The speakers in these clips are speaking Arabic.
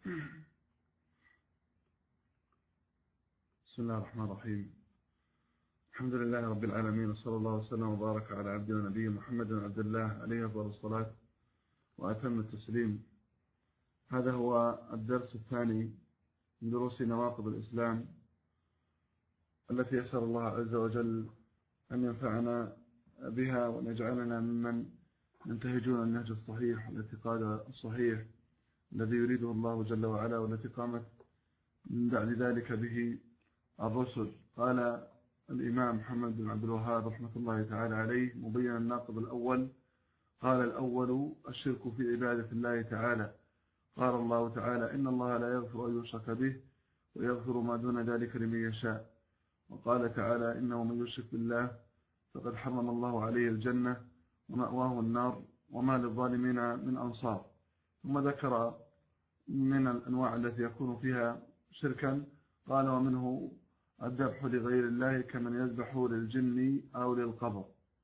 بسم الله الرحمن الرحيم. الحمد لله رب العالمين، وصلى الله وسلم وبارك على عبده ونبيه محمد بن عبد الله عليه أفضل الصلاة وأتم التسليم. هذا هو الدرس الثاني من دروس نواقض الإسلام التي يسأل الله عز وجل أن ينفعنا بها وأن يجعلنا ممن ينتهجون النهج الصحيح والاعتقاد الصحيح الذي يريده الله جل وعلا، والتي قامت من بعد ذلك به الرسل. قال الإمام محمد بن عبد الوهاب رحمة الله تعالى عليه مبينا الناقض الأول، قال: الأول الشرك في عبادة الله تعالى. قال الله تعالى: إن الله لا يغفر أن يشرك به ويغفر ما دون ذلك لمن يشاء. وقال تعالى: إنه من يشرك بالله فقد حرم الله عليه الجنة ومأواه النار وما للظالمين من أنصار. ثم ذكر من الأنواع التي يكون فيها شركا، قال: ومنه الذبح لغير الله كمن يذبح للجن أو للقبر.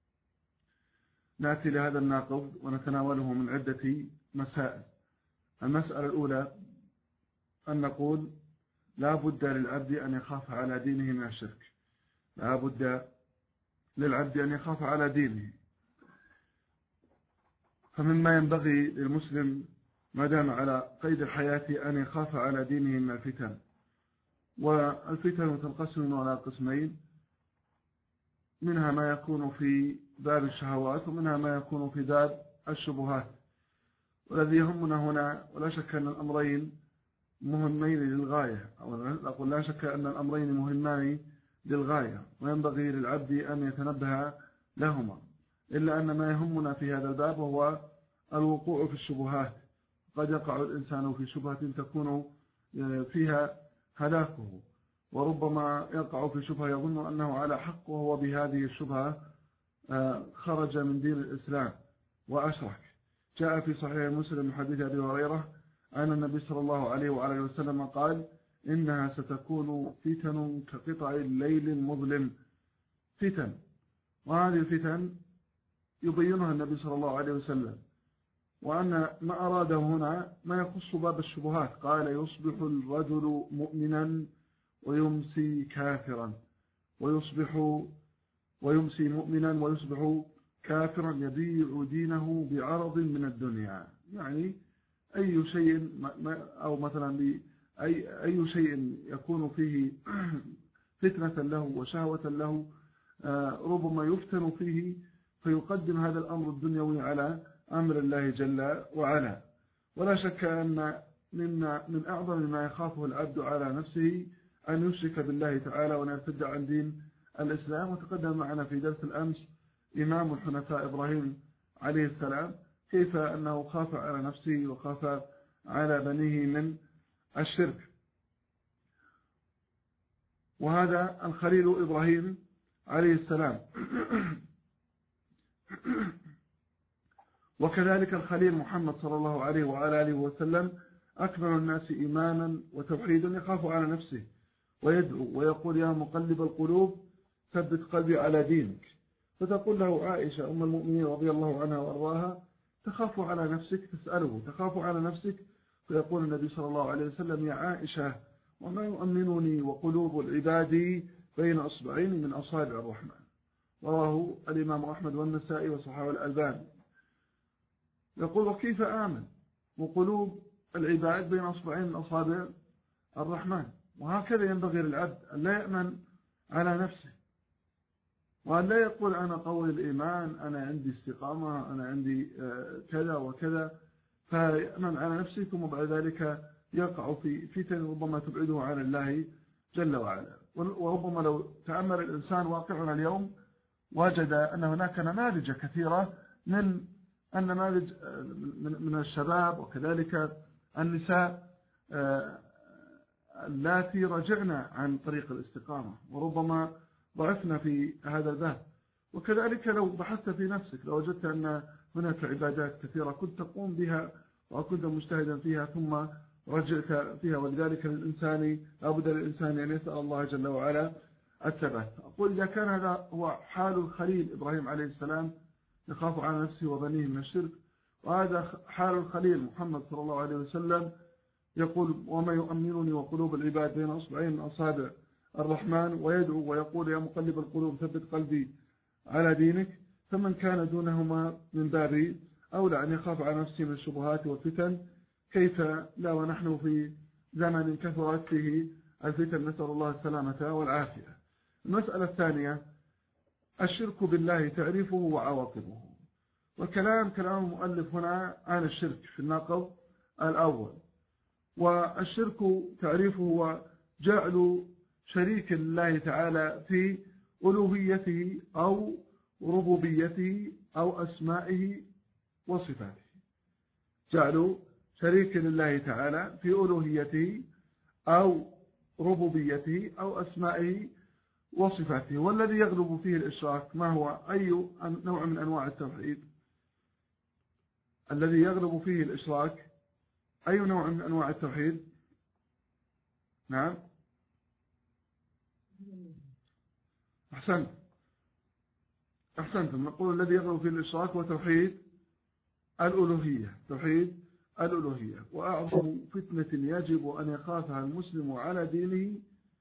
نأتي لهذا الناقض ونتناوله من عدة مسائل. المسألة الأولى أن نقول: لا بد للعبد أن يخاف على دينه من الشرك. لا بد للعبد أن يخاف على دينه، فمما ينبغي للمسلم ما دام على قيد الحياة أن يخاف على دينه من الفتن. والفتن تنقسم على قسمين: منها ما يكون في باب الشهوات، ومنها ما يكون في باب الشبهات. والذي يهمنا هنا، ولا شك أن الأمرين مهمين للغاية، أو أقول لا شك أن الأمرين مهمان للغاية، وينبغي للعبد أن يتنبه لهما، إلا أن ما يهمنا في هذا الباب هو الوقوع في الشبهات. قد يقع الإنسان في شبهة تكون فيها هلاكه، وربما يقع في شبهة يظن أنه على حق، وهو بهذه الشبهة خرج من دين الإسلام وأشرك. جاء في صحيح مسلم من حديث أبي هريرة أن النبي صلى الله عليه وعلى وسلم قال: إنها ستكون فتن كقطع الليل المظلم. فتن، وهذه الفتن يبينها النبي صلى الله عليه وسلم، وأن ما أراده هنا ما يخص باب الشبهات. قال: يصبح الرجل مؤمنا ويمسي كافرا، ويمسي مؤمنا ويصبح كافرا، يبيع دينه بعرض من الدنيا. يعني أي شيء أو مثلا أي شيء يكون فيه فتنة له وشهوة له ربما يفتن فيه، فيقدم هذا الأمر الدنيوي على أمر الله جل وعلا. ولا شك أن من أعظم ما يخافه العبد على نفسه أن يشرك بالله تعالى وأن يرتد عن دين الإسلام. وتقدم معنا في درس الأمس إمام الحنفاء إبراهيم عليه السلام كيف أنه خاف على نفسه وخاف على بنيه من الشرك. وهذا الخليل إبراهيم عليه السلام. وكذلك الخليل محمد صلى الله عليه وعلى آله وسلم أكمل الناس إيمانا وتوحيدا، يخاف على نفسه ويدعو ويقول: يا مقلب القلوب ثبت قلبي على دينك. فتقول له عائشة أم المؤمنين رضي الله عنها وأرضاها: تخاف على نفسك؟ تسأله: تخاف على نفسك؟ فيقول النبي صلى الله عليه وسلم: يا عائشة، وما يؤمنني وقلوب العباد بين أصبعين من أصابع الرحمن. رواه الإمام أحمد والنسائي وصححه الألباني. يقول: وكيف آمن وقلوب العباد بين أصبعين من أصابع الرحمن؟ وهكذا ينبغي للعبد أن لا يأمن على نفسه، وأن لا يقول: أنا قوي الإيمان، أنا عندي استقامة، أنا عندي كذا وكذا، فيأمن على نفسه، ثم بعد ذلك يقع في فتن ربما تبعده عن الله جل وعلا. وربما لو تأمل الإنسان واقعنا اليوم وجد أن هناك نماذج كثيرة من النماذج من الشباب وكذلك النساء اللاتي رجعنا عن طريق الاستقامة، وربما ضعفنا في هذا الباب. وكذلك لو بحثت في نفسك لو وجدت أن هناك عبادات كثيرة كنت تقوم بها وكنت مجتهدا فيها ثم رجعت فيها. ولذلك لابد للإنسان أن يسأل الله جل وعلا الثبات. أقول: إذا كان هذا هو حال الخليل إبراهيم عليه السلام يخاف على نفسه وبنيه من الشرك، وهذا حال الخليل محمد صلى الله عليه وسلم يقول وما يؤمنني وقلوب العباد بين أصبعين من أصابع الرحمن، ويدعو ويقول يا مقلب القلوب ثبت قلبي على دينك. فمن كان دونهما من باب أولى أن يخاف على نفسه من الشبهات والفتن، كيف لا ونحن في زمن كثرت فيه الفتن، نسأل الله السلامة والعافية. المسألة الثانية الشرك بالله تعريفه وعواقبه. وكلام المؤلف هنا عن الشرك في الناقض الأول. والشرك تعريفه هو جعل شريك الله تعالى في ألوهيته أو ربوبيته أو أسمائه وصفاته. جعل شريك لله تعالى في ألوهيته أو ربوبيته أو أسمائه وصفاته. والذي يغلب فيه الإشراك ما هو؟ أي نوع من أنواع التوحيد؟ الذي يغلب فيه الإشراك أي نوع من أنواع التوحيد؟ نعم أحسنتم. نقول الذي يغلب فيه الإشراك هو توحيد الألوهية، توحيد الألوهية. وأعظم فتنة يجب أن يخافها المسلم على دينه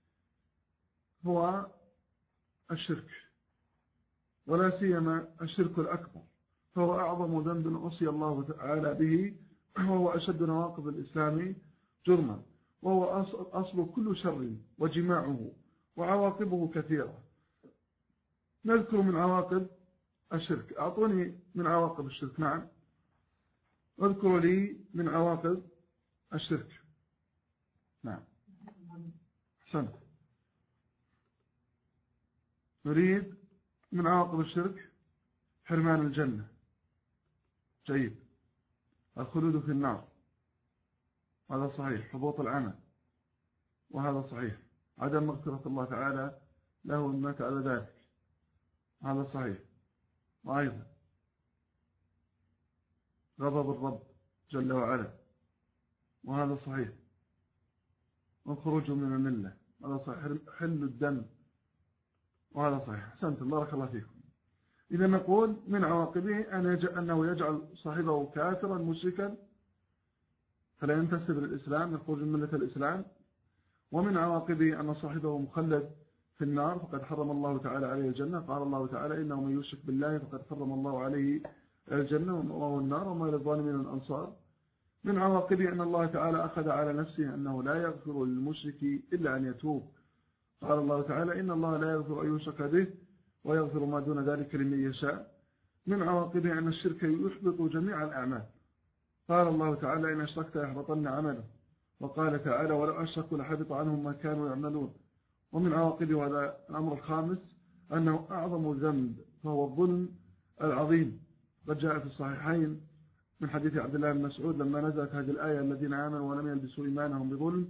هو الشرك، ولا سيما الشرك الأكبر، فهو أعظم ذنب عصي الله تعالى به، وهو أشد نواقض الإسلام جرما، وهو أصل كل شر وجماعه، وعواقبه كثيرة. نذكر من عواقب الشرك. أعطوني من عواقب الشرك. نعم اذكروا لي من عواقب الشرك. نعم أحسنت. نريد من عواقب الشرك حرمان الجنة، جيد، الخلود في النار، هذا صحيح، حبوط العمل، وهذا صحيح، عدم مغفرة الله تعالى له مما مات على ذلك، هذا صحيح، وأيضا غضب الرب جل وعلا، وهذا صحيح، والخروج من الملة، هذا صحيح، حل الدم، وهذا صحيح. أحسنتم، بارك الله فيكم. إذا نقول من عواقبه أنه يجعل صاحبه كافرا مشركا فلا ينتسب للإسلام، يخرج من ملة الإسلام. ومن عواقبه أن صاحبه مخلد في النار، فقد حرم الله تعالى عليه الجنة، قال الله تعالى إنه من يشرك بالله فقد حرم الله عليه الجنة ومأواه النار وما للظالمين من أنصار. من عواقبه أن الله تعالى أخذ على نفسه أنه لا يغفر للمشرك إلا أن يتوب، قال الله تعالى إن الله لا يغفر أن يشرك به ويغفر ما دون ذلك لمن يشاء. من عواقبه أن الشرك يحبط جميع الأعمال، قال الله تعالى إن أشركت يحبطن عمله، وقال تعالى ولو أشركوا لحبط عنهم ما كانوا يعملون. ومن عواقبه هذا الأمر الخامس أنه أعظم ذنب فهو الظلم العظيم. قد جاء في الصحيحين من حديث عبد الله بن مسعود لما نزلت هذه الآية الذين آمنوا ولم يلبسوا إيمانهم بظلم،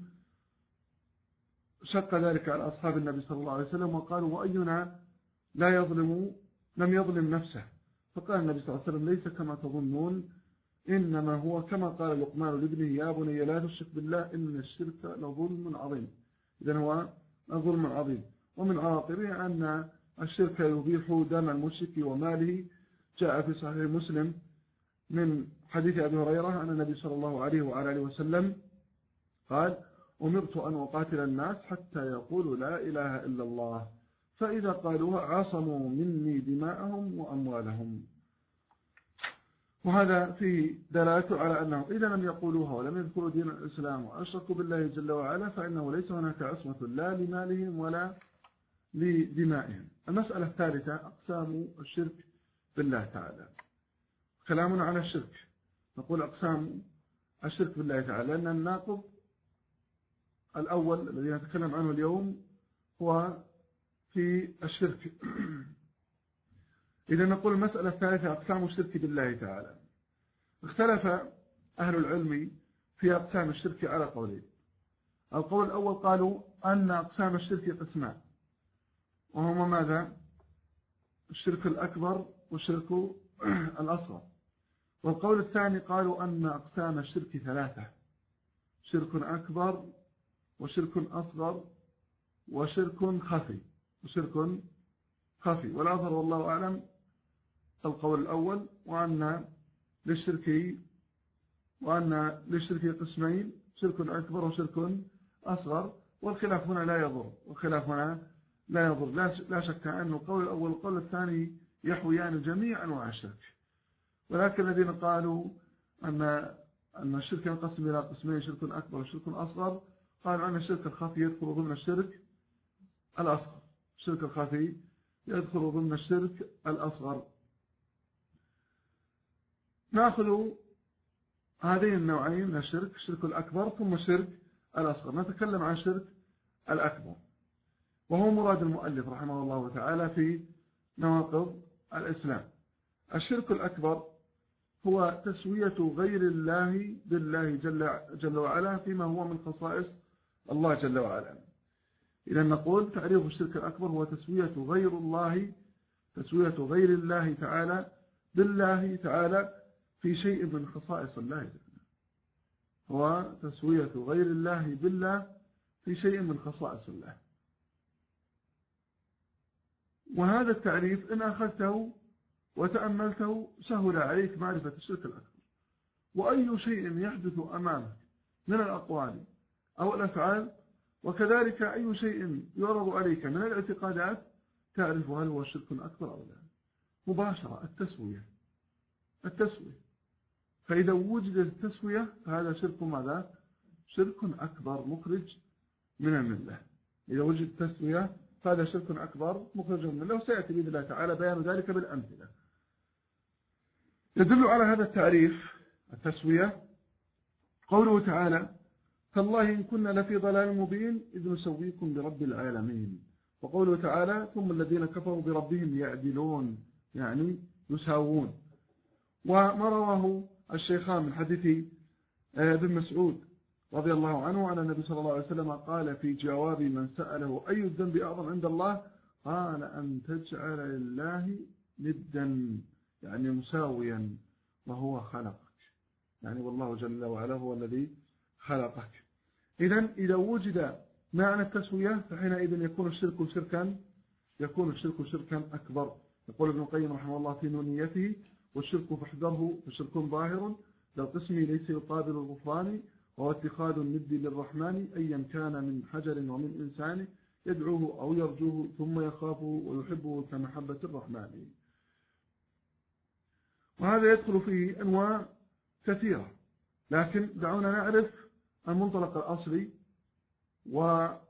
شق ذلك على أصحاب النبي صلى الله عليه وسلم وقالوا وأينا لم يظلم نفسه، فقال النبي صلى الله عليه وسلم ليس كما تظنون، إنما هو كما قال لقمان لابنه يا بني لا تشرك بالله إن الشرك لظلم عظيم. إذن هو ظلم عظيم. ومن عواقبه أن الشرك يبيح دم المشرك وماله. جاء في صحيح مسلم من حديث أبي هريرة أن النبي صلى الله عليه وعلى آله وسلم قال أمرت أن أقاتل الناس حتى يقولوا لا إله إلا الله، فإذا قالوها عصموا مني دماءهم وأموالهم. وهذا فيه دلالة على أنه إذا لم يقولوها ولم يذكروا دين الإسلام وأشركوا بالله جل وعلا فإنه ليس هناك عصمة لا لمالهم ولا لدمائهم. المسألة الثالثة أقسام الشرك بالله تعالى. كلامنا على الشرك، نقول أقسام الشرك بالله تعالى، لأن الناقض الأول الذي نتكلم عنه اليوم هو في الشرك. إذا نقول المسألة الثالثة أقسام الشرك بالله تعالى. اختلف أهل العلم في أقسام الشرك على قولين. القول الأول قالوا أن أقسام الشرك قسمان، وهما ماذا؟ الشرك الأكبر والشرك الأصغر. والقول الثاني قالوا أن أقسام الشرك ثلاثة: شرك أكبر وشرك أصغر وشرك خفي والأظهر والله أعلم القول الأول، وأن للشرك قسمين: شرك أكبر وشرك أصغر، والخلاف هنا لا يضر، لا شك أن القول الأول والقول الثاني يحويان جميع أنواع الشرك. ولكن الذين قالوا أن الشرك ينقسم إلى قسمين، شرك أكبر وشرك أصغر، قالوا أن الشرك الخفي يدخل ضمن الشرك الأصغر. الشرك الخفي يدخل ضمن الشرك الأصغر. نأخذ هذين النوعين من الشرك، الشرك الأكبر ثم الشرك الأصغر. نتكلم عن الشرك الأكبر، وهو مراد المؤلف رحمه الله تعالى في نواقض الإسلام. الشرك الأكبر هو تسوية غير الله بالله جل وعلا فيما هو من خصائص الله جل وعلا. إذا نقول تعريف الشرك الأكبر هو تسوية غير الله تعالى بالله تعالى في شيء من خصائص الله تعالى. هو تسوية غير الله بالله في شيء من خصائص الله. وهذا التعريف إن أخذته وتأملته سهل عليك معرفة الشرك الأكبر. وأي شيء يحدث أمامك من الأقوال أو الأفعال، وكذلك أي شيء يعرض عليك من الاعتقادات، تعرف هل هو الشرك الأكبر أو لا. مباشرة التسوية. فإذا وجدت التسوية فهذا شرك ماذا؟ شرك أكبر مخرج من الملة. إذا وجدت التسوية فهذا شرك أكبر مخرج من الملة، وسيأتي بإذن الله تعالى بيان ذلك بالأمثلة. يدل على هذا التعريف التسوية قوله تعالى: تالله إن كنا لفي ضلال مبين إذ نسويكم برب العالمين. وقوله تعالى: ثم الذين كفروا بربهم يعدلون، يعني يساوون. وما رواه الشيخان من حديث ابن مسعود رضي الله عنه عن النبي صلى الله عليه وسلم قال في جواب من سأله أي الذنب أعظم عند الله، قال أن تجعل لله ندا، يعني مساويا، وهو خلقك، يعني والله جل وعلا هو الذي خلقك. إذا وجد معنى التسوية فحينئذ يكون الشرك شركا أكبر. يقول ابن القيم رحمه الله في نونيته: والشرك فاحذره فشرك ظاهر ذا القسم ليس يقابل الغفران، وهو اتخاذ الند للرحمن أيا كان من حجر ومن إنسان، يدعوه أو يرجوه ثم يخافه ويحبه كمحبة الرحمن. وهذا يدخل فيه أنواع كثيرة، لكن دعونا نعرف المنطلق الأصلي وأهم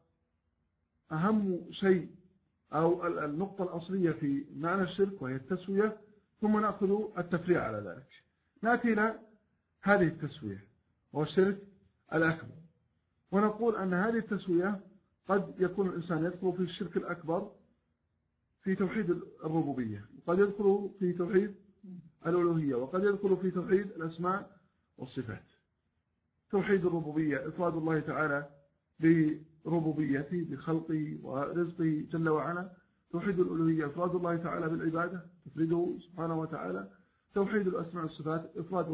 شيء أو النقطة الأصلية في معنى الشرك، وهي التسوية، ثم نأخذ التفريع على ذلك. نأتي إلى هذه التسوية وهو الشرك الأكبر، ونقول أن هذه التسوية قد يكون الإنسان يدخل في الشرك الأكبر في توحيد الربوبية، وقد يدخل في توحيد الألوهية، وقد يدخل في توحيد الأسماء والصفات. توحيد الربوبية إفراد الله تعالى بربوبيته بخلقه ورزقه جل وعلا. توحيد الألوهية إفراد الله تعالى بالعبادة، تفريده سبحانه وتعالى. توحيد الأسماء والصفات إفراد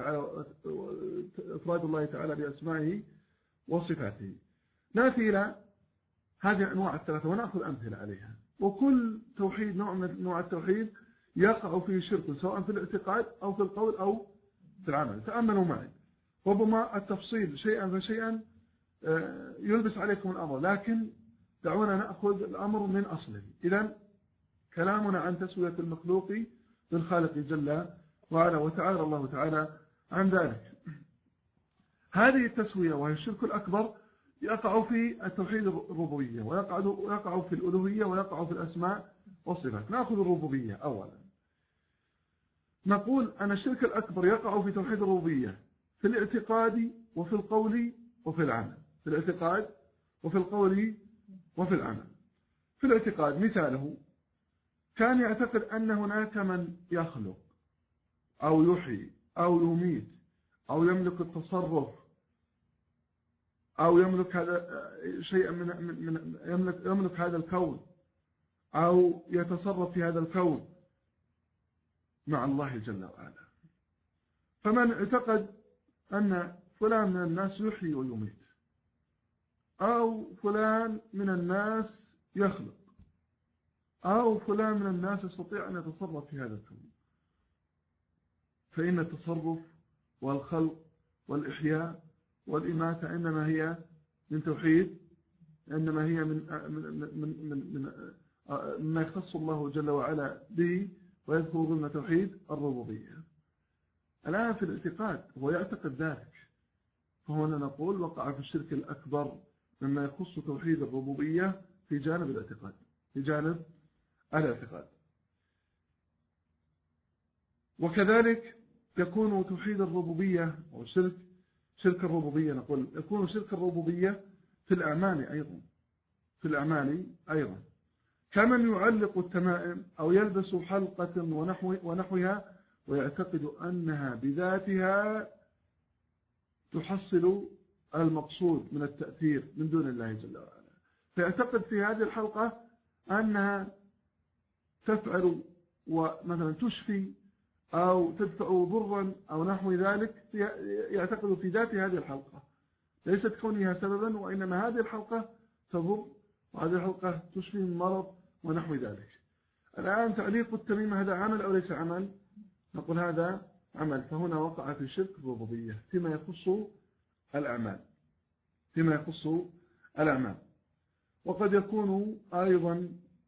الله تعالى بأسمائه وصفاته. نأتي إلى هذه الأنواع الثلاثة ونأخذ أمثلة عليها. وكل توحيد نوع من أنواع التوحيد يقع فيه شرك، سواء في الاعتقاد أو في القول أو في العمل. تأملوا معي، ربما التفصيل شيئا فشيئا يلبس عليكم الأمر، لكن دعونا نأخذ الأمر من أصله. إذن كلامنا عن تسوية المخلوق بالخالق جل وعلا، وتعالى الله تعالى عن ذلك. هذه التسوية وهي الشرك الأكبر يقع في التوحيد الربوبية، ويقع في الألوهية، ويقع في الأسماء والصفات. نأخذ الربوبية أولا. نقول أن الشرك الأكبر يقع في توحيد الربوبية في الاعتقاد وفي القول وفي العمل. في الاعتقاد وفي القول وفي العمل. في الاعتقاد مثاله: كان يعتقد أن هناك من يخلق أو يحيي أو يميت أو يملك التصرف أو يملك هذا شيئا يملك هذا الكون أو يتصرف في هذا الكون مع الله جل وعلا. فمن اعتقد أن فلان من الناس يحيي ويميت، أو فلان من الناس يخلق، أو فلان من الناس يستطيع أن يتصرف في هذا الكون، فإن التصرف والخلق والإحياء والإماتة إنما هي من توحيد، إنما هي مما يختص الله جل وعلا به، ويذكر ضمن توحيد الربوبية. الآن في الاعتقاد هو يعتقد ذلك، فهنا نقول وقع في الشرك الأكبر مما يخص توحيد الربوبية في جانب الاعتقاد، في جانب الاعتقاد. وكذلك يكون توحيد الربوبية أو شرك الربوبية، نقول يكون شرك الربوبية في الأعمال أيضا، في الأعمال أيضا، كمن يعلق التمائم أو يلبس حلقة ونحوها ويعتقد أنها بذاتها تحصل المقصود من التأثير من دون الله جل وعلا، فيعتقد في هذه الحلقة أنها تفعل ومثلا تشفي أو تدفع ضرا أو نحو ذلك، يعتقد في ذات هذه الحلقة ليست كونها سببا، وإنما هذه الحلقة تضر وهذه الحلقة تشفي من مرض ونحو ذلك. الآن تعليق التميمة هذا عمل أو ليس عمل؟ نقول هذا عمل، فهنا وقع في شرك الربوبية فيما يخص الأعمال، فيما يخص الأعمال. وقد يكون أيضا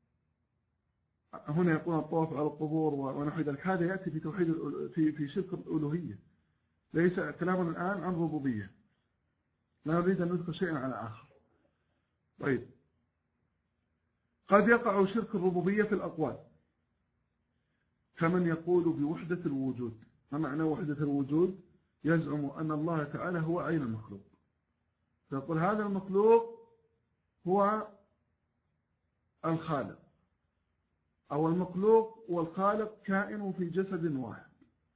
هنا يكون الطواف على القبور ونحو ذلك، هذا يأتي في توحيد في شرك الألوهية، ليس كلامنا الآن عن ربوبية، لا نريد أن نذكر شيئا على آخر. طيب، قد يقع شرك الربوبية في الأقوال، كمن يقول بوحدة الوجود. ما معنى وحدة الوجود؟ يزعم أن الله تعالى هو عين المخلوق، فيقول هذا المخلوق هو الخالق، أو المخلوق والخالق كائن في جسد واحد.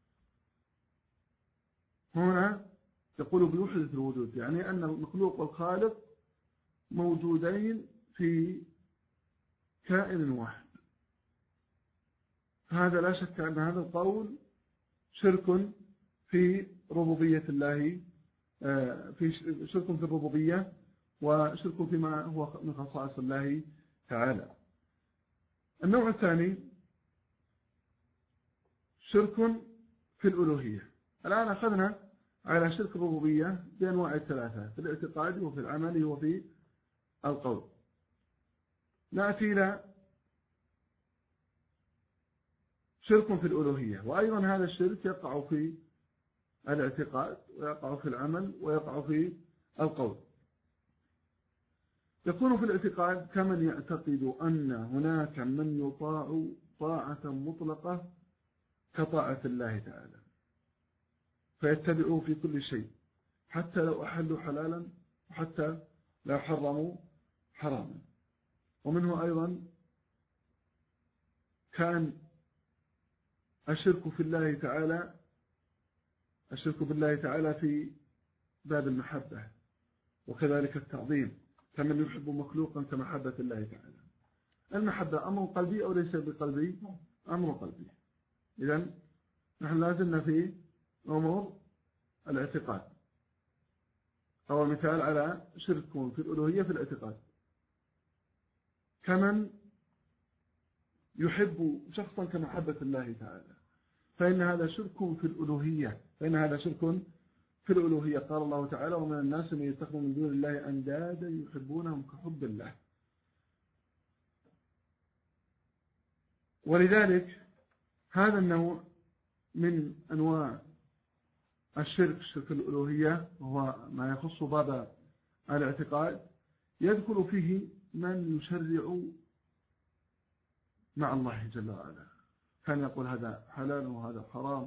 هنا يقول بوحدة الوجود، يعني أن المخلوق والخالق موجودين في كائن واحد. هذا لا شك أن هذا القول شرك في ربوبية الله، في شرك في الربوبية وشرك فيما هو من خصائص الله تعالى. النوع الثاني شرك في الألوهية. الآن أخذنا على شرك الربوبية بأنواع الثلاثة، في الاعتقاد وفي العمل وفي القول. نأتي إلى شرك في الألوهية، وأيضا هذا الشرك يقع في الاعتقاد ويقع في العمل ويقع في القول. يكون في الاعتقاد كمن يعتقد أن هناك من يطاع طاعة مطلقة كطاعة الله تعالى، فيتبعه في كل شيء، حتى لو أحلوا حلالا وحتى لو حرموا حراما. ومنه أيضا كان الشرك في الله تعالى، الشرك بالله تعالى في باب المحبة، وكذلك التعظيم، كمن يحب مخلوقا كمحبة الله تعالى. المحبة أمر قلبي أو ليس بقلبي؟ أمر قلبي. إذن نحن لازلنا في أمور الاعتقاد. أول مثال على شرك في الألوهية في الاعتقاد، كمن يحب شخصا كمحبة الله تعالى، فإن هذا شرك في الألوهية، فإن هذا شرك في الألوهية. قال الله تعالى: ومن الناس من يتخذ من دون الله أندادا يحبونهم كحب الله. ولذلك هذا النوع من أنواع الشرك، شرك الألوهية، وهو ما يخص باب الاعتقاد، يدخل فيه من يشرع مع الله جل وعلا، كان يقول هذا حلال وهذا حرام،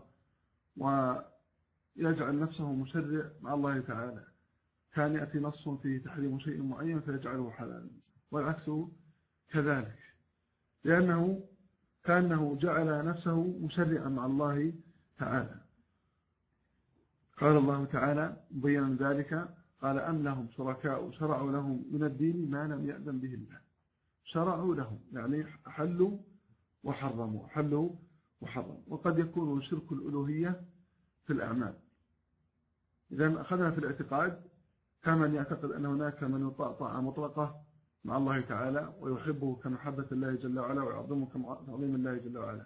ويجعل نفسه مشرع مع الله تعالى. كان يأتي نص فيه تحريم شيء معين فيجعله حلالا، والعكس كذلك، لأنه كأنه جعل نفسه مشرعا مع الله تعالى. قال الله تعالى مبينا ذلك: قال: أم لهم شركاء شرعوا لهم من الدين ما لم يأذن به الله. شرعوا لهم يعني حلوا وحرموا، حلوا وحرموا. وقد يكون شرك الألوهية في الأعمال. إذن أخذنا في الاعتقاد كمن يعتقد أن هناك من يطاع طاعة مطلقة مع الله تعالى ويحبه كمحبة الله جل وعلا ويعظمه كتعظيم الله جل وعلا.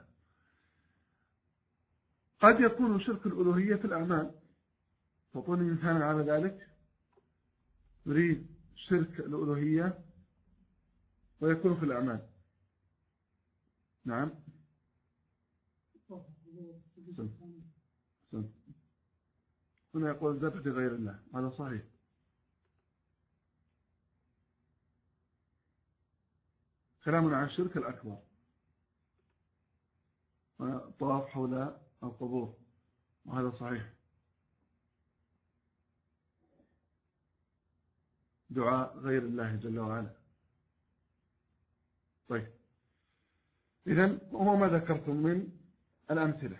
قد يكون شرك الألوهية في الأعمال، تعطوني مثالا على ذلك؟ نريد شرك الألوهية ويكون في الأعمال. نعم. هنا يقول الذبح لغير الله، هذا صحيح. كلامنا عن الشرك الأكبر، طواف حول القبور، وهذا صحيح. دعاء غير الله جل وعلا. طيب، إذن هو ما ذكرتم من الأمثلة،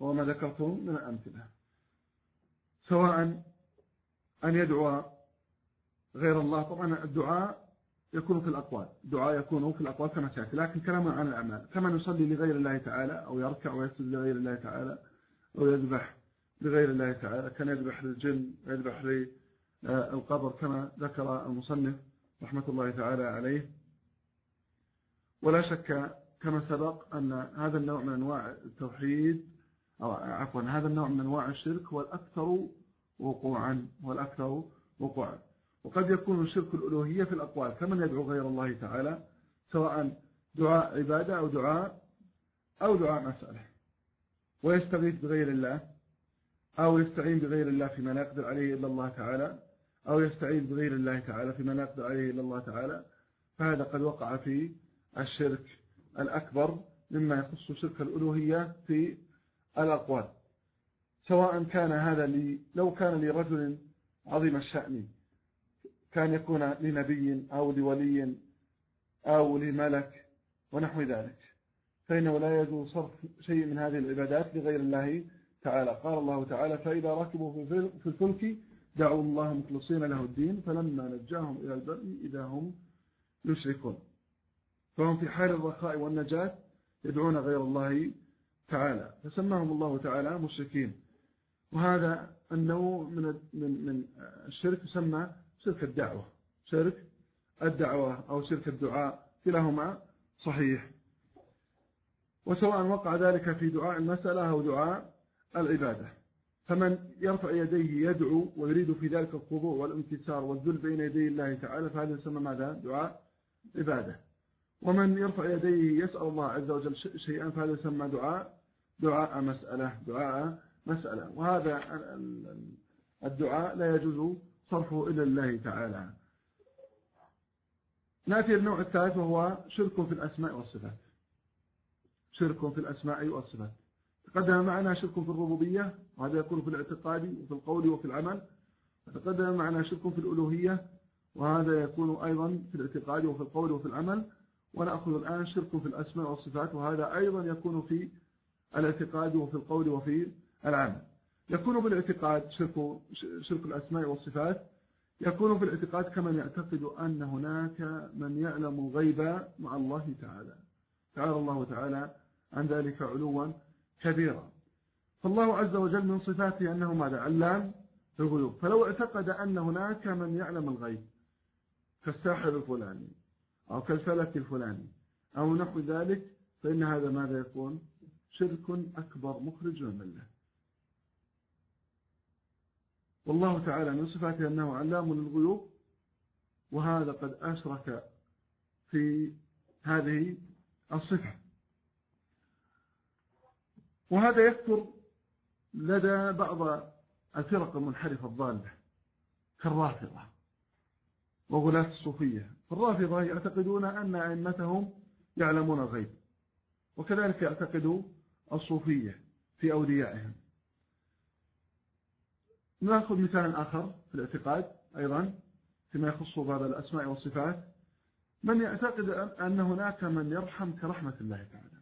سواء أن يدعو غير الله. طبعا الدعاء يكون في الأقوال، كما سيأتي، لكن كلامنا عن الأعمال، كما يصلي لغير الله تعالى، أو يركع ويسجد لغير الله تعالى، أو يذبح لغير الله تعالى، كان يذبح للجن ويذبح للقبر كما ذكر المصنف رحمة الله تعالى عليه. ولا شك كما سبق أن هذا النوع من أنواع التوحيد، أو عفوا هذا النوع من أنواع الشرك هو الأكثر وقوعا. وقد يكون الشرك الألوهية في الأقوال، كمن يدعو غير الله تعالى، سواء دعاء عبادة أو دعاء مسألة، ويستغيث بغير الله، أو يستعين بغير الله فيما لا يقدر عليه إلا الله تعالى، أو يستعين بغير الله تعالى فيما لا يقدر عليه إلا الله تعالى، فهذا قد وقع في الشرك الأكبر مما يخص شرك الألوهية في الأقوال. سواء كان هذا لو كان لرجل عظيم الشأن، كان يكون لنبي أو لولي أو لملك ونحو ذلك، فإنه لا يجوز صرف شيء من هذه العبادات لغير الله تعالى. قال الله تعالى: فإذا ركبوا في الفلك دعوا الله مخلصين له الدين فلما نجاهم إلى البر إذا هم يشركون. فهم في حال الرخاء والنجاة يدعون غير الله تعالى، فسماهم الله تعالى مشركين. وهذا النوع من الشرك يسمى شرك الدعوة أو شرك الدعاء، كلاهما صحيح. وسواء وقع ذلك في دعاء المسألة أو دعاء العبادة، فمن يرفع يديه يدعو ويريد في ذلك الخضوع والانكسار والذل بين يدي الله تعالى، فهذا يسمى ماذا؟ دعاء عبادة. ومن يرفع يديه يسأل الله عز وجل شيئا، فهذا يسمى دعاء مسألة. وهذا الدعاء لا يجوز صرفه إلا الله تعالى. نأتي للنوع الثالث، وهو شرك في الأسماء والصفات. تقدم معنا شرك في الربوبية، وهذا يكون في الاعتقاد وفي القول وفي العمل. وتقدم معنا شرك في الألوهية، وهذا يكون أيضا في الاعتقاد وفي القول وفي العمل. ونأخذ الآن شرك في الأسماء والصفات، وهذا أيضا يكون في الاعتقاد وفي القول وفي العمل. يكون بالاعتقاد شرك الأسماء والصفات، يكون في الاعتقاد كمن يعتقد أن هناك من يعلم الغيب مع الله تعالى. تعالى الله تعالى عن ذلك علوا كبيرا. فالله عز وجل من صفاته أنه ماذا؟ علام الغيوب. فلو اعتقد أن هناك من يعلم الغيب كالساحر الفلاني أو كالفلك الفلاني أو نحو ذلك، فإن هذا ماذا يكون؟ شرك أكبر مخرج من الملة. والله تعالى من صفاته أنه علام للغيوب، وهذا قد أشرك في هذه الصفة. وهذا يكثر لدى بعض الفرق المنحرفة الضالة كالرافضة وغلاة الصوفية. الرافضة يعتقدون أن أئمتهم يعلمون الغيب، وكذلك يعتقد الصوفية في أوليائهم. نأخذ مثال آخر في الاعتقاد أيضا فيما يخص باب الأسماء والصفات، من يعتقد أن هناك من يرحم كرحمة الله تعالى.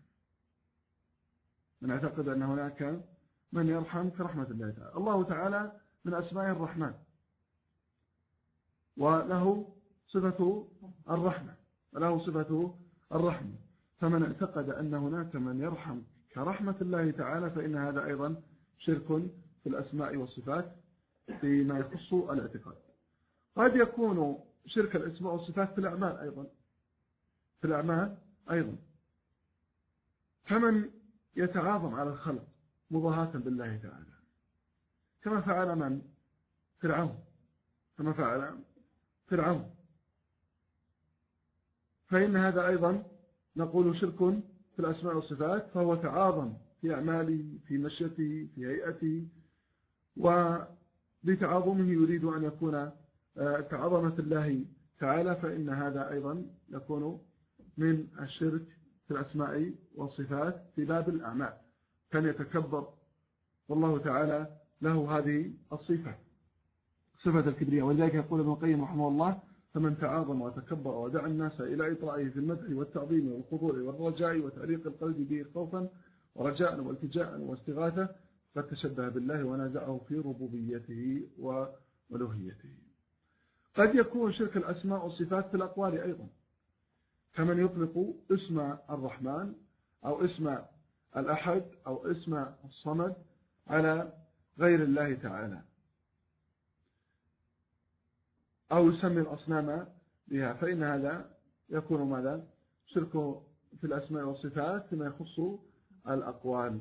الله تعالى من أسماء الرحمن، وله صفة الرحمة، فمن اعتقد أن هناك من يرحم كرحمة الله تعالى، فإن هذا أيضا شرك في الأسماء والصفات فيما يخص الاعتقاد. قد يكون شرك الأسماء والصفات في الأعمال أيضا، فمن يتعاظم على الخلق مضاهاة بالله تعالى، كما فعل من؟ فرعون، كما فعل فرعون، فإن هذا أيضا نقول شرك في الأسماء والصفات، فهو تعاظم في أعماله، في مشيته، في هيئته، وبتعاظمه يريد أن يكون كعظمة الله تعالى، فإن هذا أيضا يكون من الشرك في الأسماء والصفات في باب الأعمال، كان يتكبر والله تعالى له هذه الصفة، صفة الكبرياء. ولذلك يقول ابن القيم رحمه الله: فمن تعاظم وتكبر ودعا الناس إلى إطرائه في المدح والتعظيم والخضوع والرجاء وتعليق القلب به خوفا ورجاء والتجاء واستغاثة قد تشبه بالله ونازعه في ربوبيته وألوهيته. قد يكون شرك الأسماء والصفات في الأقوال أيضا، كمن يطلق اسم الرحمن أو اسم الأحد أو اسم الصمد على غير الله تعالى، أو يسمي الأصنام بها، فإن هذا يكون ماذا؟ شرك في الأسماء والصفات فيما يخص الأقوال.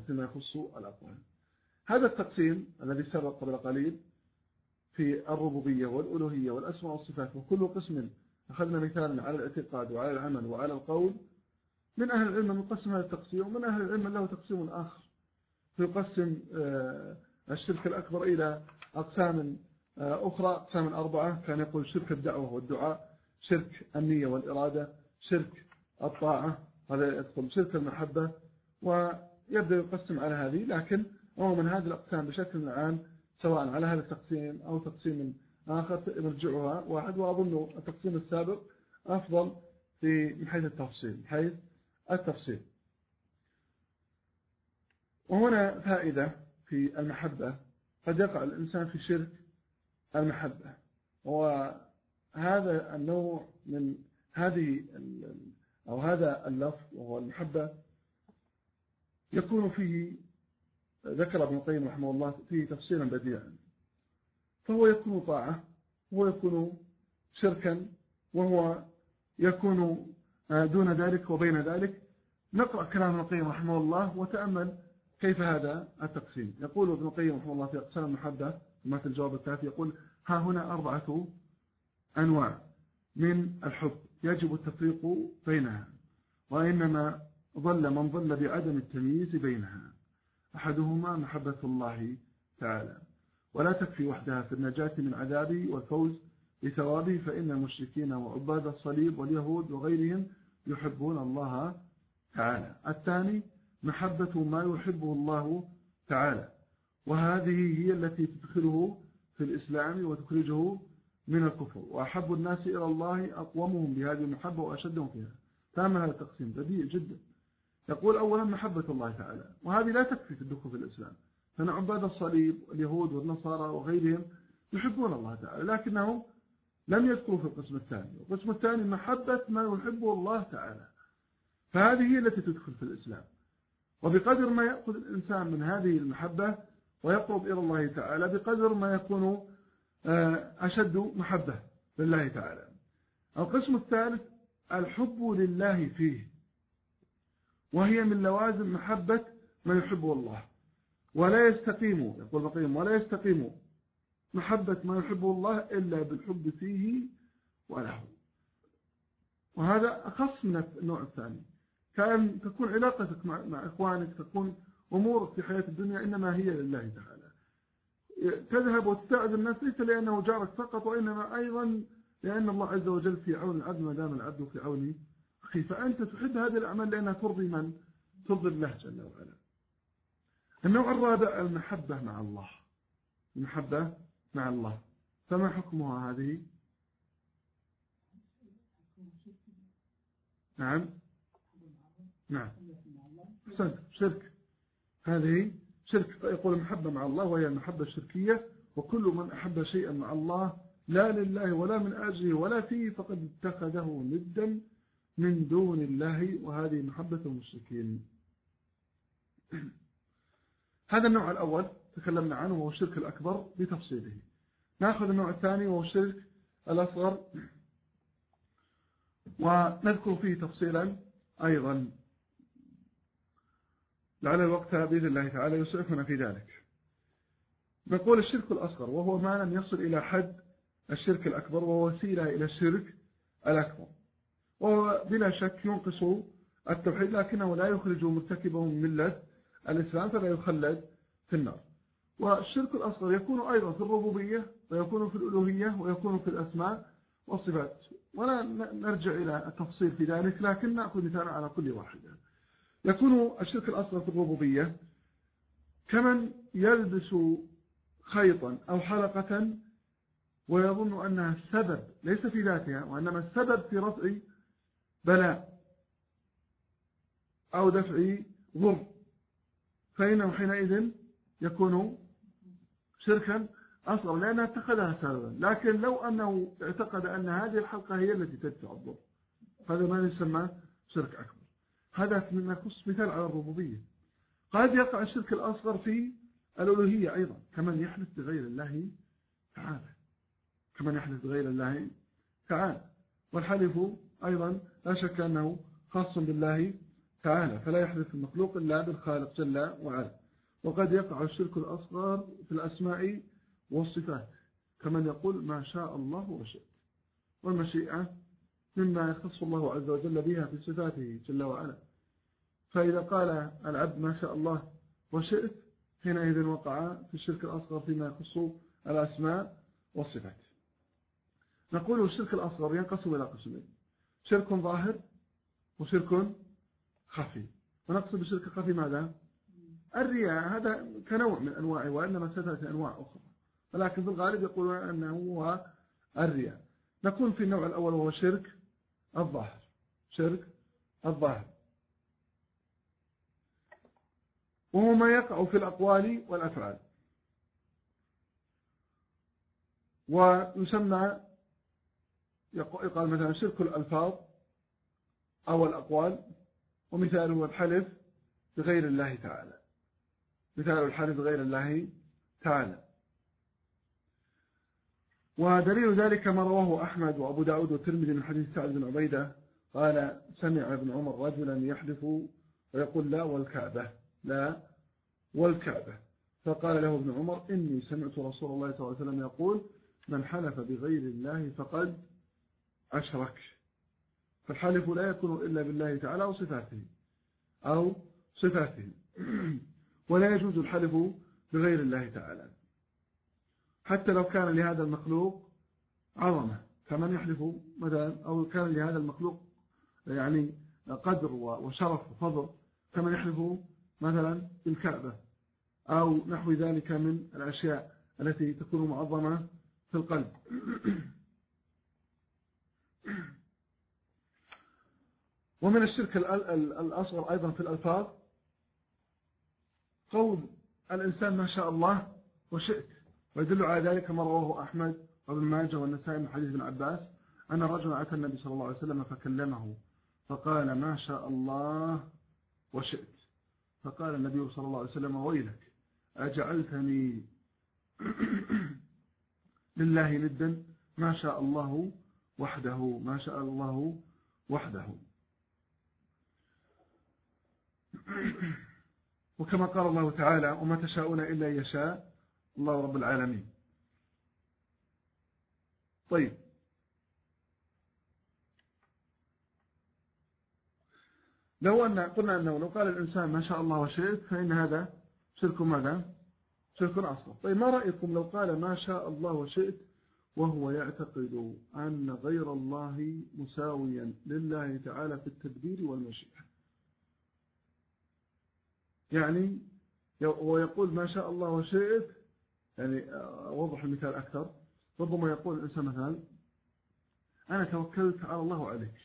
هذا التقسيم الذي سبق قبل قليل في الربوبية والألوهية والأسماء والصفات، وكل قسم أخذنا مثالا على الاعتقاد وعلى العمل وعلى القول. من أهل العلم من قسم هذا التقسيم، ومن أهل العلم له تقسيم آخر، فيقسم الشرك الأكبر إلى أقسام أخرى، أقسام 4. كان يقول شرك الدعوة والدعاء، شرك النية والإرادة، شرك الطاعة، هذا يدخل شرك المحبة، ويبدأ يقسم على هذه. لكن هو من هذه الأقسام بشكل عام، سواء على هذا التقسيم أو تقسيم آخر مرجعها واحد. وأظن التقسيم السابق أفضل من حيث التفصيل. وهنا فائدة في المحبة: قد يقع الإنسان في شرك المحبة، وهذا النوع من هذا اللفظ وهو المحبة يكون فيه، ذكر ابن القيم رحمه الله فيه تفصيلا بديعا، فهو يكون طاعة، وهو يكون شركا، وهو يكون دون ذلك وبين ذلك. نقرأ كلام ابن القيم رحمه الله وتأمل كيف هذا التقسيم. يقول ابن القيم رحمه الله في أقسام المحبة في الجواب التالي، يقول: ها هنا 4 أنواع من الحب يجب التفريق بينها، وإنما ضل من ضل بعدم التمييز بينها. أحدهما محبة الله تعالى، ولا تكفي وحدها في النجاة من عذابه والفوز بثوابه، فإن المشركين وعباد الصليب واليهود وغيرهم يحبون الله تعالى. الثاني محبة ما يحبه الله تعالى، وهذه هي التي تدخله في الإسلام وتخرجه من الكفر، وأحب الناس إلى الله أقومهم بهذه المحبة وأشدهم فيها. تأمل هذا التقسيم بديع جدا. يقول: أولا محبة الله تعالى، وهذه لا تكفي في الدخول في الإسلام، فإن عباد الصليب واليهود والنصارى وغيرهم يحبون الله تعالى، لكنهم لم يدخلوا في القسم الثاني. القسم الثاني محبة ما يحبه الله تعالى، فهذه هي التي تدخل في الإسلام. وبقدر ما يأخذ الإنسان من هذه المحبة ويقرب إلى الله تعالى، بقدر ما يكون أشد محبة لله تعالى. القسم الثالث الحب لله فيه، وهي من لوازم محبة من يحبه الله، ولا يستقيم، يقول القيم، ولا يستقيم محبة ما يحبه الله إلا بالحب فيه وله. وهذا أخص من النوع الثاني، كأن تكون علاقتك مع إخوانك، تكون أمورك في حياة الدنيا إنما هي لله تعالى. تذهب وتساعد الناس ليس لأنه جارك فقط، وإنما أيضا لأن الله عز وجل في عون العبد ما دام العبد في عون أخي. فأنت تحب هذه الأعمال لأنها ترضي من؟ ترضي الله جل وعلا. النوع الرابع المحبة مع الله. المحبة مع الله، فما حكمها هذه؟ نعم حسن شرك، هذه شرك. فيقول المحبة مع الله وهي المحبة الشركية، وكل من أحب شيئا مع الله لا لله ولا من أجله ولا فيه فقد اتخذه ندا من دون الله، وهذه محبة المشركين. هذا النوع الأول تكلمنا عنه وهو الشرك الأكبر بتفصيله. نأخذ النوع الثاني وهو الشرك الأصغر، ونذكر فيه تفصيلا أيضا لعل الوقت بإذن الله تعالى يسعفنا في ذلك. نقول الشرك الأصغر وهو ما لم يصل إلى حد الشرك الأكبر ووسيلة إلى الشرك الأكبر، وهو بلا شك ينقص التوحيد لكنه لا يخرج مرتكبه من ملة الإسلام فلا يخلد في النار. والشرك الأصغر يكون أيضا في الربوبية ويكون في الألوهية ويكون في الأسماء والصفات، ولا نرجع إلى التفصيل في ذلك لكن نأخذ مثال على كل واحدة. يكون الشرك الأصغر في الربوبية كمن يلبس خيطا أو حلقة ويظن أنها السبب ليس في ذاتها وإنما السبب في رفع بلاء أو دفع ضر، فإنه حينئذ يكون شركا أصغر لأنها اتخذها سببا. لكن لو أنه اعتقد أن هذه الحلقة هي التي تدفع الضر هذا ما يسمى شرك أكبر. هذا مما يخص مثال على الربوبية. قد يقع الشرك الأصغر في الألوهية أيضا كمن يحلف بغير الله تعالى، والحلف أيضا لا شك أنه خاص بالله تعالى، فلا يحلف المخلوق إلا بالخالق جل وعلا. وقد يقع الشرك الأصغر في الأسماء والصفات كمن يقول ما شاء الله وشئت، والمشيئة مما يخص الله عز وجل بها في صفاته جل وعلا، فإذا قال العبد ما شاء الله وشئت حينئذ وقع في الشرك الأصغر فيما يخص الأسماء والصفات. نقول الشرك الأصغر ينقسم إلى قسمين: شرك ظاهر وشرك خفي. ونقصد بالشرك الخفي ماذا؟ الرياء، هذا كنوع من أنواعه وإنما ستأتي أنواع أخرى، ولكن في الغالب يقولون أنه هو الرياء. نكون في النوع الأول وهو شرك الظاهر، وهو ما يقع في الأقوال والأفعال، ويسمى يقال مثلا شرك الألفاظ أو الأقوال، ومثاله الحلف بغير الله تعالى، ودليل ذلك ما رواه أحمد وأبو داود والترمذي من حديث سعد بن عبيدة قال سمع ابن عمر رجلا يحلف ويقول لا والكعبة، فقال له ابن عمر إني سمعت رسول الله صلى الله عليه وسلم يقول من حلف بغير الله فقد أشرك. فالحلف لا يكون إلا بالله تعالى أو صفاته ولا يجوز الحلف بغير الله تعالى حتى لو كان لهذا المخلوق عظمة، كمن يحلف مثلا، أو كان لهذا المخلوق يعني قدر وشرف وفضل، كمن يحلف مثلا بالكعبة أو نحو ذلك من الأشياء التي تكون معظمة في القلب. ومن الشرك الأصغر أيضا في الألفاظ قول الإنسان ما شاء الله وشئت، ويدل على ذلك ما رواه أحمد وابن ماجه والنسائي من حديث ابن عباس أن رجلا أتى النبي صلى الله عليه وسلم فكلمه فقال ما شاء الله وشئت، فقال النبي صلى الله عليه وسلم ويلك أجعلتني لله ندا ما شاء الله وحده. وكما قال الله تعالى وما تشاءون إلا يشاء الله رب العالمين. طيب، قلنا أنه لو قال الإنسان ما شاء الله وشئت فإن هذا شرك ماذا؟ شرك أصغر. طيب، ما رأيكم لو قال ما شاء الله وشئت وهو يعتقد أن غير الله مساويا لله تعالى في التدبير والمشيئة؟ يعني ويقول ما شاء الله وشئت، يعني أوضح المثال أكثر، ربما يقول الإنسان مثلا أنا توكلت على الله عليك،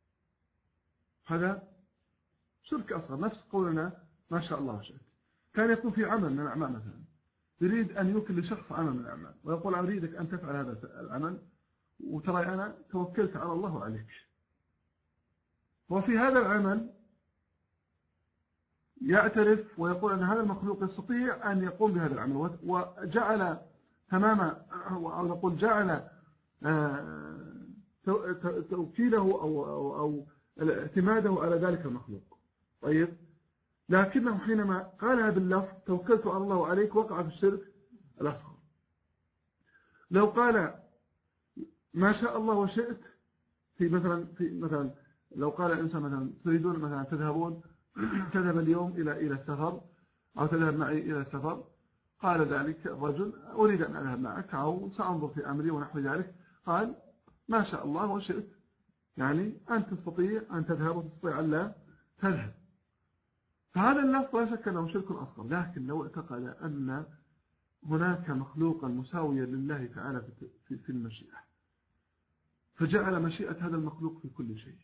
هذا شرك أصغر، نفس قولنا ما شاء الله وشئت. كان يكون في عمل من الأعمال مثلا يريد أن يوكل لشخص عمل من الأعمال ويقول أريدك أن تفعل هذا العمل وترى أنا توكلت على الله عليك، وفي هذا العمل يعترف ويقول أن هذا المخلوق يستطيع أن يقوم بهذا العمل، وجعل تماما أو نقول جعل توكيله أو اعتماده على ذلك المخلوق. طيب، لكنه حينما قالها باللفظ توكلت على الله عليك وقع في الشرك الأصغر. لو قال ما شاء الله وشئت في مثلا لو قال الإنسان مثلا تريدون مثلا تذهب اليوم إلى السفر أو تذهب معي إلى السفر، قال ذلك الرجل أريد أن أذهب معك أو سأنظر في أمري ونحو ذلك، قال ما شاء الله وشئت، يعني أنت تستطيع أن تذهب وتستطيع أن لا تذهب. فهذا اللفظ لا شك أنه شرك أصغر، لكن لو اعتقد أن هناك مخلوقا مساويا لله تعالى في المشيئة، فجعل مشيئة هذا المخلوق في كل شيء،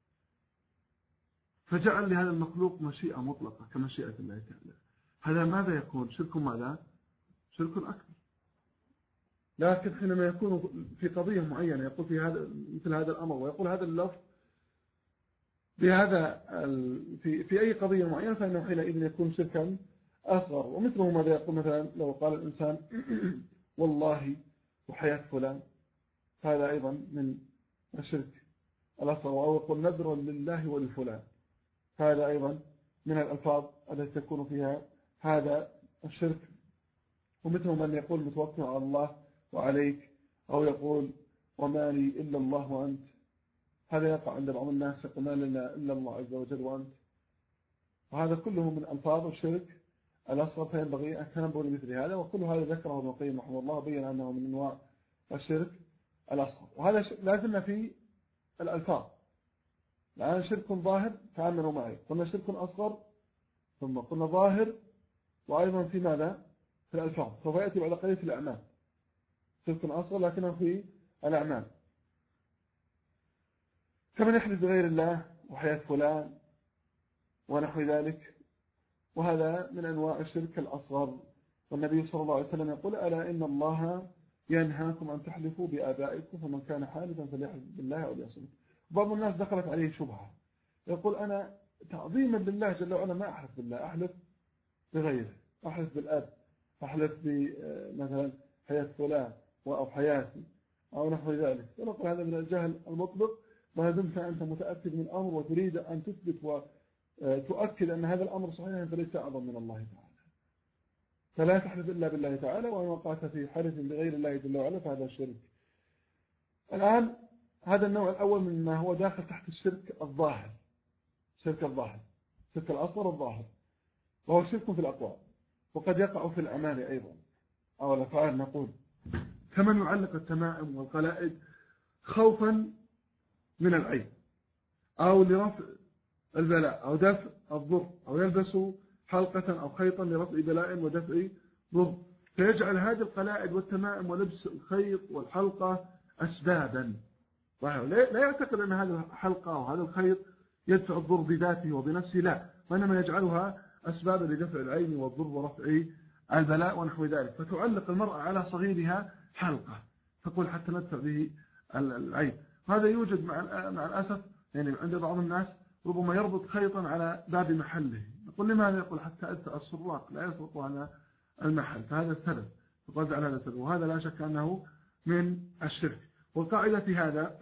فجعل لهذا المخلوق مشيئة مطلقة كمشيئة الله تعالى، هذا ماذا يكون؟ شرك ماذا؟ شرك أكبر. لكن حينما يكون في قضية معينة يقول في هذا مثل هذا الأمر ويقول هذا اللفظ بهذا في أي قضية معينة، فإنه حينئذ يكون شركا أصغر. ومثله ماذا يقول مثلا لو قال الإنسان والله وحياة فلان، هذا أيضا من الشرك الأصغر. أو يقول نذر لله ولفلان، هذا أيضا من الألفاظ التي تكون فيها هذا الشرك. ومثل من يقول متوكل على الله وعليك، أو يقول وما لي إلا الله وأنت، هذا يقع عند بعض الناس يقول ما لنا إلا الله عز وجل وأنت، وهذا كله من ألفاظ الشرك الأصغر، فينبغي أن ننبه لمثل هذا. وكل هذا ذكره ابن القيم رحمه الله بين أنه من أنواع الشرك الأصغر. وهذا لازمنا في الألفاظ. الآن شرك ظاهر تعاملوا معي، قلنا شرك أصغر، ثم قلنا ظاهر، وأيضا في ماذا؟ في الألفاظ. سوف يأتي بعد قليل في الأعمال شرك أصغر لكنه في الأعمال، كمن يحلف بغير الله وحياة فلان ونحو ذلك، وهذا من أنواع الشرك الأصغر. والنبي صلى الله عليه وسلم يقول ألا إن الله ينهاكم أن تحلفوا بآبائكم، فمن كان حالفا فليحلف بالله أو ليصمت. بعض الناس دخلت عليه شبهة، يقول أنا تعظيما لله جل وعلا ما أحلف بالله، أحلف بغيره، أحلف بالأب، أحلف بمثلا حياة فلان أو حياتي أو نحو ذلك. ونقول هذا من الجهل المطلق، ما دمت أنت متأكد من أمر وتريد أن تثبت وتؤكد أن هذا الأمر صحيح فليس أعظم من الله تعالى، فلا تحلف إلا بالله تعالى. وأن وقعت في حلف بغير الله جل وعلا فهذا الشرك. الآن هذا النوع الأول مما هو داخل تحت الشرك الظاهر، شرك الظاهر، شرك الأصغر الظاهر، وهو شرك في الأقوال، وقد يقع في الأعمال أيضا أو الأفعال. نقول كمن يعلق التمائم والقلائد خوفا من العين أو لرفع البلاء أو دفع الضر، أو يلبس حلقة أو خيطا لرفع بلاء ودفع ضر، فيجعل هذه القلائد والتمائم ولبس الخيط والحلقة أسبابا. لا يعتقد أن هذه الحلقة أو هذا الخيط يدفع الضر بذاته وبنفسه، لا، وإنما يجعلها أسبابا لدفع العين والضر ورفع البلاء ونحو ذلك. فتعلق المرأة على صغيرها حلقة، تقول حتى ندفع به العين. هذا يوجد مع الأسف يعني عند بعض الناس، ربما يربط خيطا على باب محله، يقول لماذا؟ يقول حتى أدفع السراق لا يسرق على المحل، فهذا السبب، فقد على هذا السبب، وهذا لا شك أنه من الشرك. والقاعدة في هذا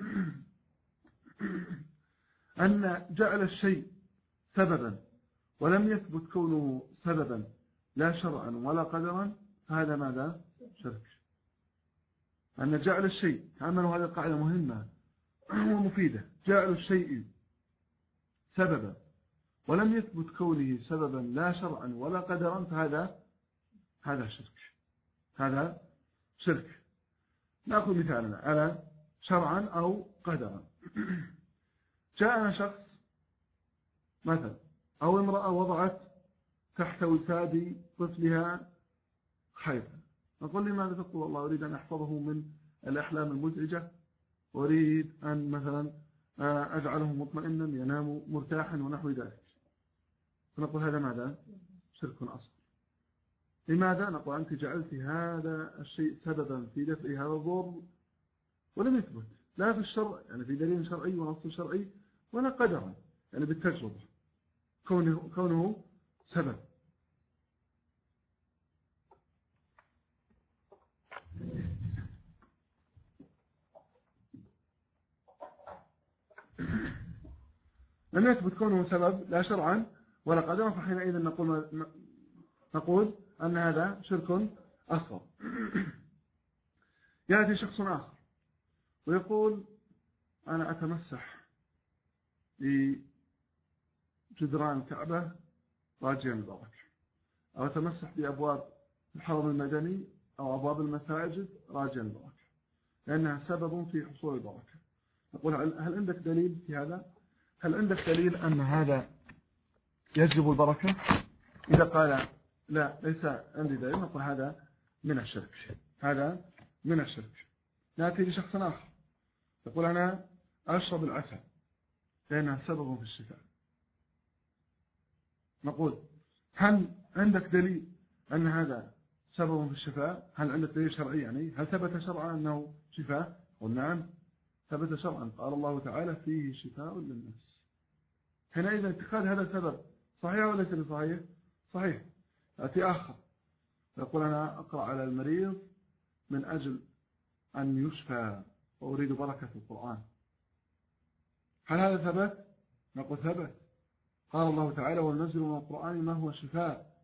أن جعل الشيء سببا ولم يثبت كونه سببا لا شرعا ولا قدرا، فهذا ماذا؟ شرك. أن جعل الشيء، تعملوا هذه القاعدة مهمة ومفيدة، جعل الشيء سببا ولم يثبت كونه سببا لا شرعا ولا قدرا، فهذا شرك، هذا شرك. نأخذ مثالنا على شرعا أو قدرا. جاءنا شخص مثلا أو امرأة وضعت تحت وساد طفلها خيطا، نقول لماذا؟ تقول والله أريد أن أحفظه من الأحلام المزعجة، وأريد أن مثلا أجعله مطمئنا ينام مرتاحا ونحو ذلك. فنقول هذا ماذا؟ شرك أصغر. لماذا؟ نقول أنت جعلت هذا الشيء سببا في دفع هذا الضر ولم يثبت لا في الشرع، يعني في دليل شرعي ونص شرعي، ولا قدرا، يعني بالتجربة كونه سبب. لم يثبت كونه سبب لا شرعا ولا قدرا، فحينئذ نقول أن هذا شرك أصغر. يأتي شخص آخر ويقول أنا أتمسح بجدران الكعبة راجيا البركة، أو أتمسح بأبواب الحرم المدني أو أبواب المساجد راجيا البركة، لأنها سبب في حصول البركة. نقول هل عندك دليل في هذا؟ هل عندك دليل أن هذا يجلب البركة؟ إذا قال لا ليس عندي دليل، نقول هذا من الشرك، هذا من الشرك. نأتي لشخص آخر يقول أنا أشرب العسل لأنها سبب في الشفاء. نقول هل عندك دليل أن هذا سبب في الشفاء؟ هل عندك دليل شرعي؟ يعني هل ثبت شرعا أنه شفاء؟ قل نعم ثبت شرعا، قال الله تعالى فيه شفاء للناس. حينئذ اتخاذ هذا سبب صحيح ولا ليس بصحيح؟ صحيح. يأتي آخر يقول أنا أقرأ على المريض من أجل أن يشفى وأريد بركة القرآن، هل هذا ثبت؟ نقول ثبت، قال الله تعالى وننزل من القرآن ما هو شفاء.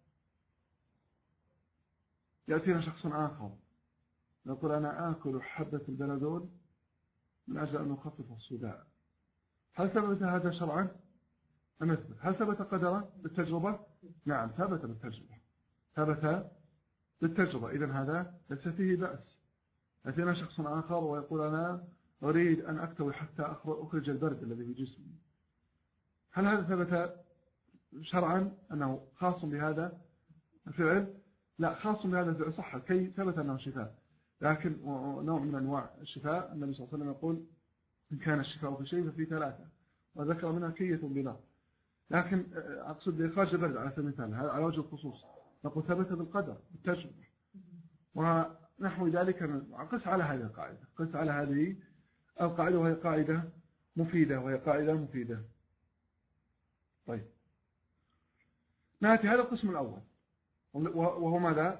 يأتينا شخص آخر يقول أنا آكل حبة البنادول من أجل أن أخفف الصداع، هل ثبت هذا شرعا؟ أم يثبت؟ هل ثبت قدرا بالتجربة؟ نعم ثبت بالتجربة، ثبت بالتجربة، إذن هذا ليس فيه بأس. يأتينا شخص آخر ويقول أنا أريد أن أكتوي حتى أخرج البرد الذي في جسمي، هل هذا ثبت شرعا أنه خاص بهذا الفعل؟ لا، خاص بهذا الفعل صح كي ثبت أنه شفاء، لكن نوع من أنواع الشفاء النبي صلى الله عليه وسلم يقول إن كان الشفاء في شيء ففي ثلاثة، وذكر منها كية بنار، لكن أقصد إخراج البرد على سبيل المثال على وجه الخصوص، نقول ثبت بالقدر بالتجربة. ونحو ذلك قس على هذه القاعدة، قس على هذه القاعدة، وهي قاعدة مفيدة، وهي قاعدة مفيدة. طيب نأتي هذا القسم الأول، وهو ماذا؟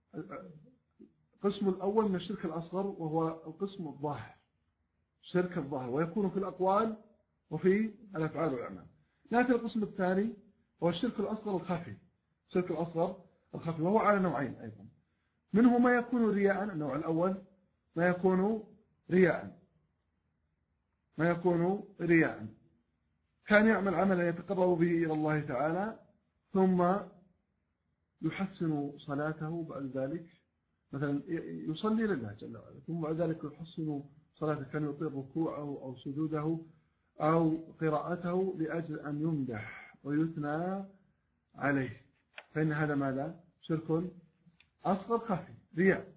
القسم الأول من الشرك الأصغر، وهو القسم الظاهر، شرك الظاهر، ويكون في الأقوال وفي الأفعال والأعمال. نأتي القسم الثاني هو الشرك الأصغر الخفي، الشرك الأصغر الخفي، وهو على نوعين أيضا، منه ما يكون رياء، النوع الأول ما يكون رياء، ما يكون رياء، كان يعمل عملا يتقرب به إلى الله تعالى ثم يحسن صلاته بعد ذلك، مثلا يصلي لله جل وعلا ثم بعد ذلك يحسن صلاته، كان يطيل ركوعه أو سجوده أو قراءته لأجل أن يمدح ويثنى عليه، فإن هذا ماذا؟ شرك أصغر خفي، رياء.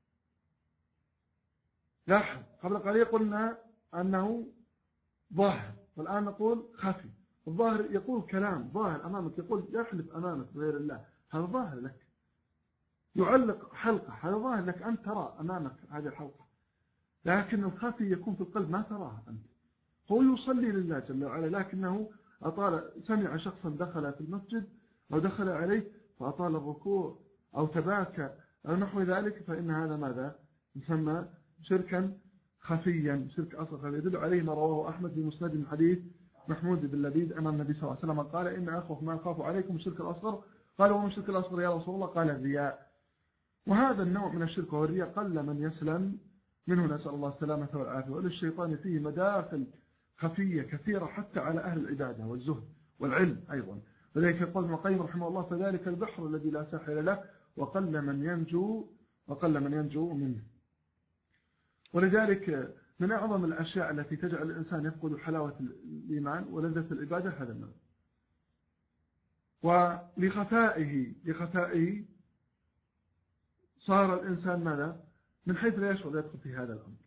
لاحظ قبل قليل قلنا أنه ظاهر، والآن نقول خفي. الظاهر يقول كلام ظاهر أمامك، يقول يحلف أمامك بغير الله، هذا ظاهر لك. يعلق حلقة، هذا ظاهر لك، أنت ترى أمامك هذه الحلقة، لكن الخفي يكون في القلب ما تراها أنت. هو يصلي لله جل وعلا، لكنه سمع شخصا دخل في المسجد أو دخل عليه فأطال الركوع أو تباكى أو نحو ذلك، فإن هذا ماذا؟ يسمى شركا خفيا، شرك أصغر. يدل عليه ما رواه أحمد في مسند من حديث محمود بن لبيد أن النبي صلى الله عليه وسلم قال إن أخوف ما أخاف عليكم الشرك الأصغر. قال وما الشرك الأصغر يا رسول الله؟ قال الرياء. وهذا النوع من الشرك وهو الرياء قل من يسلم منه، نسأل الله السلامة والعافية. وللشيطان فيه مداخل خفية كثيرة حتى على أهل العبادة والزهد والعلم أيضا. وذلك يقول ابن القيم رحمه الله فذلك البحر الذي لا ساحل له وقل من ينجو منه. ولذلك من أعظم الأشياء التي تجعل الإنسان يفقد حلاوة الإيمان ولذة العبادة هذا النوع. ولخفائه صار الإنسان ماذا؟ من حيث لا يشعر يدخل في هذا الأمر.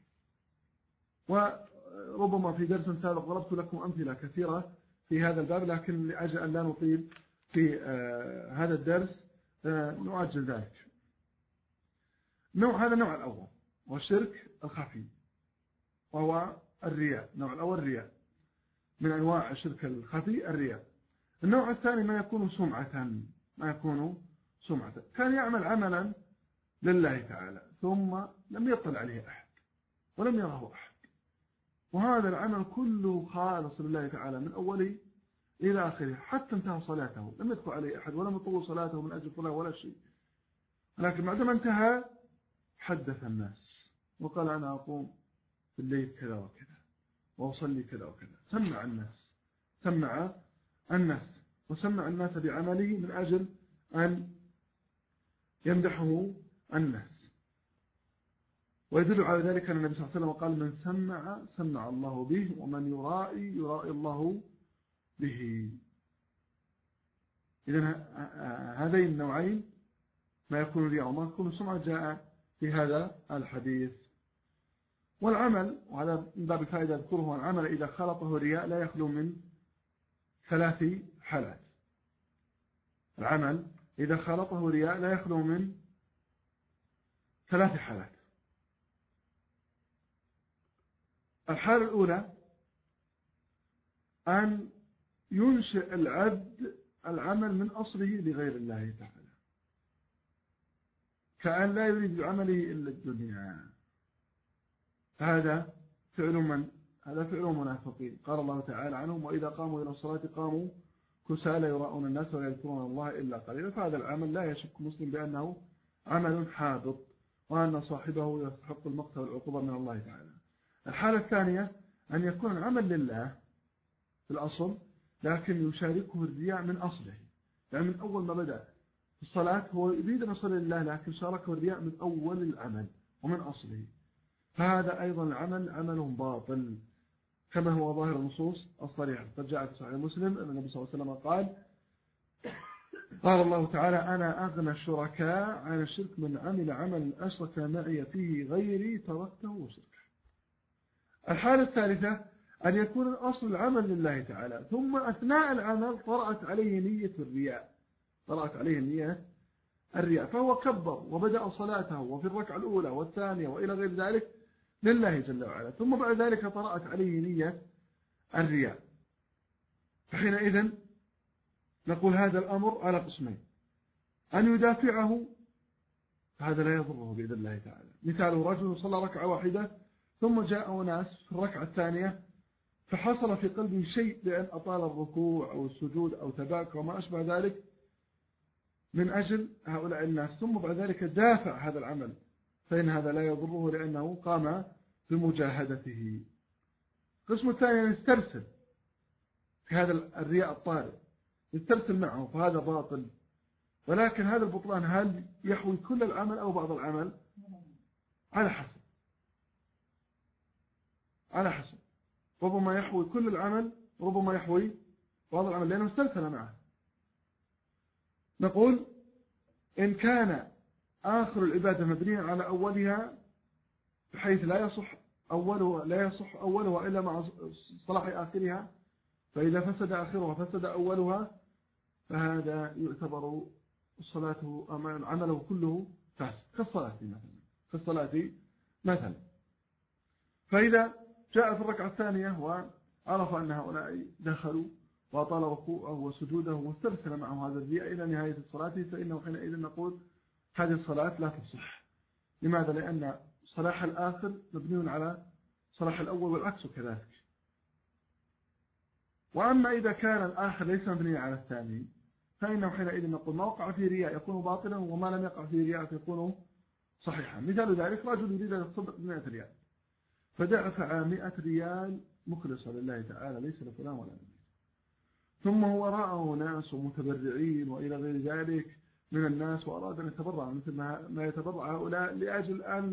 وربما في درس سابق ضربت لكم أمثلة كثيرة في هذا الباب، لكن لأجل أن لا نطيل في هذا الدرس نؤجل ذلك. هذا النوع الأول والشرك الخفي وهو الرياء. النوع الأول الرياء، من أنواع الشرك الخفي الرياء. النوع الثاني ما يكون سمعة، كان يعمل عملا لله تعالى ثم لم يطلع عليه أحد ولم يره أحد، وهذا العمل كله خالص لله تعالى من أوله إلى آخره حتى انتهى صلاته، لم يدخل عليه أحد ولم يطول صلاته من أجل صلاة ولا شيء، لكن بعدما انتهى حدث الناس وقال أنا أقوم في الليل كذا وكذا، وأصلي كذا وكذا. سمع الناس وسمع الناس بعمله من أجل أن يمدحه الناس. ويدل على ذلك أن النبي صلى الله عليه وسلم قال: من سمع الله به، ومن يرائي الله به. إذن هذين النوعين، ما يكون رياء وما يكون سمعة، جاء في هذا الحديث. والعمل، وهذا من باب الفائدة أذكره، العمل إذا خلطه الرياء لا يخلو من 3 حالات. العمل إذا خلطه رياء لا يخلو من 3 حالات. الحالة الأولى أن ينشئ العبد العمل من أصله لغير الله تعالى، كأن لا يريد بعمله إلا الدنيا. هذا فعل منافقين، قال الله تعالى عنهم: وإذا قاموا إلى الصلاة قاموا كسالى يراءون الناس ولا يذكرون الله إلا قليلا. فهذا العمل لا يشك مسلم بأنه عمل حابط، وأن صاحبه يستحق المقت والعقوبة من الله تعالى. الحالة الثانية أن يكون العمل لله في الأصل، لكن يشاركه الرياء من أصله، يعني من أول ما بدأ في الصلاة هو يريد أن يصلي لله، لكن شاركه الرياء من أول العمل ومن أصله. فهذا أيضا العمل عمل باطل، كما هو ظاهر النصوص الصريحة. قد جاء في صحيح مسلم أن النبي صلى الله عليه وسلم قال الله تعالى: أنا أغنى الشركاء عن الشرك، من عمل عمل أشرك معي فيه غيري تركته وشركه. الحالة الثالثة أن يكون الأصل العمل لله تعالى، ثم أثناء العمل طرأت عليه نية الرياء، فهو كبر وبدأ صلاته وفي الركعة الأولى والثانية وإلى غير ذلك لله جل وعلا، ثم بعد ذلك طرأت عليه نية الرياء. فحينئذ نقول هذا الأمر على قسمين: أن يدافعه، هذا لا يضره بإذن الله تعالى. مثاله: رجل صلى ركعة واحدة ثم جاء ناس في الركعة الثانية فحصل في قلبه شيء بأن أطال الركوع أو السجود أو تباكى وما أشبه ذلك من أجل هؤلاء الناس، ثم بعد ذلك دافع هذا العمل، فإن هذا لا يضره لأنه قام بمجاهدته. القسم الثاني يسترسل في هذا الرياء الطارئ، يسترسل معه، فهذا باطل. ولكن هذا البطلان هل يحوي كل العمل أو بعض العمل؟ على حسب. ربما يحوي كل العمل، ربما يحوي بعض العمل، لأنه استرسل معه. نقول: إن كان آخر العبادة مبنيا على أولها بحيث لا يصح أولها إلا مع صلاح آخرها، فإذا فسد آخرها فسد أولها، فهذا يعتبر الصلاة عمله كله فاسد، كالصلاة مثلا. فإذا جاء في الركعة الثانية وعرف أن هؤلاء دخلوا وطال ركوعه وسجوده واسترسل معه هذا الرياء إلى نهاية الصلاة، فإنه حينئذ نقول هذه الصلاة لا تصح. لماذا؟ لأن صلاح الآخر مبني على صلاح الأول، والعكس كذلك. وأما إذا كان الآخر ليس مبني على الثاني، فإنه حينئذ نقول ما وقع فيه رياء يكون باطلا، وما لم يقع فيه رياء فيكون صحيحا. مثال ذلك: رجل يريد أن يتصدق ب100 ريال، فدفع 100 ريال مخلصا لله تعالى، ليس لفلان ولا نبي، ثم هو رأى ناس متبرعين وإلى غير ذلك من الناس، وأراد أن يتبرع مثل ما يتبرع هؤلاء، لأجل أن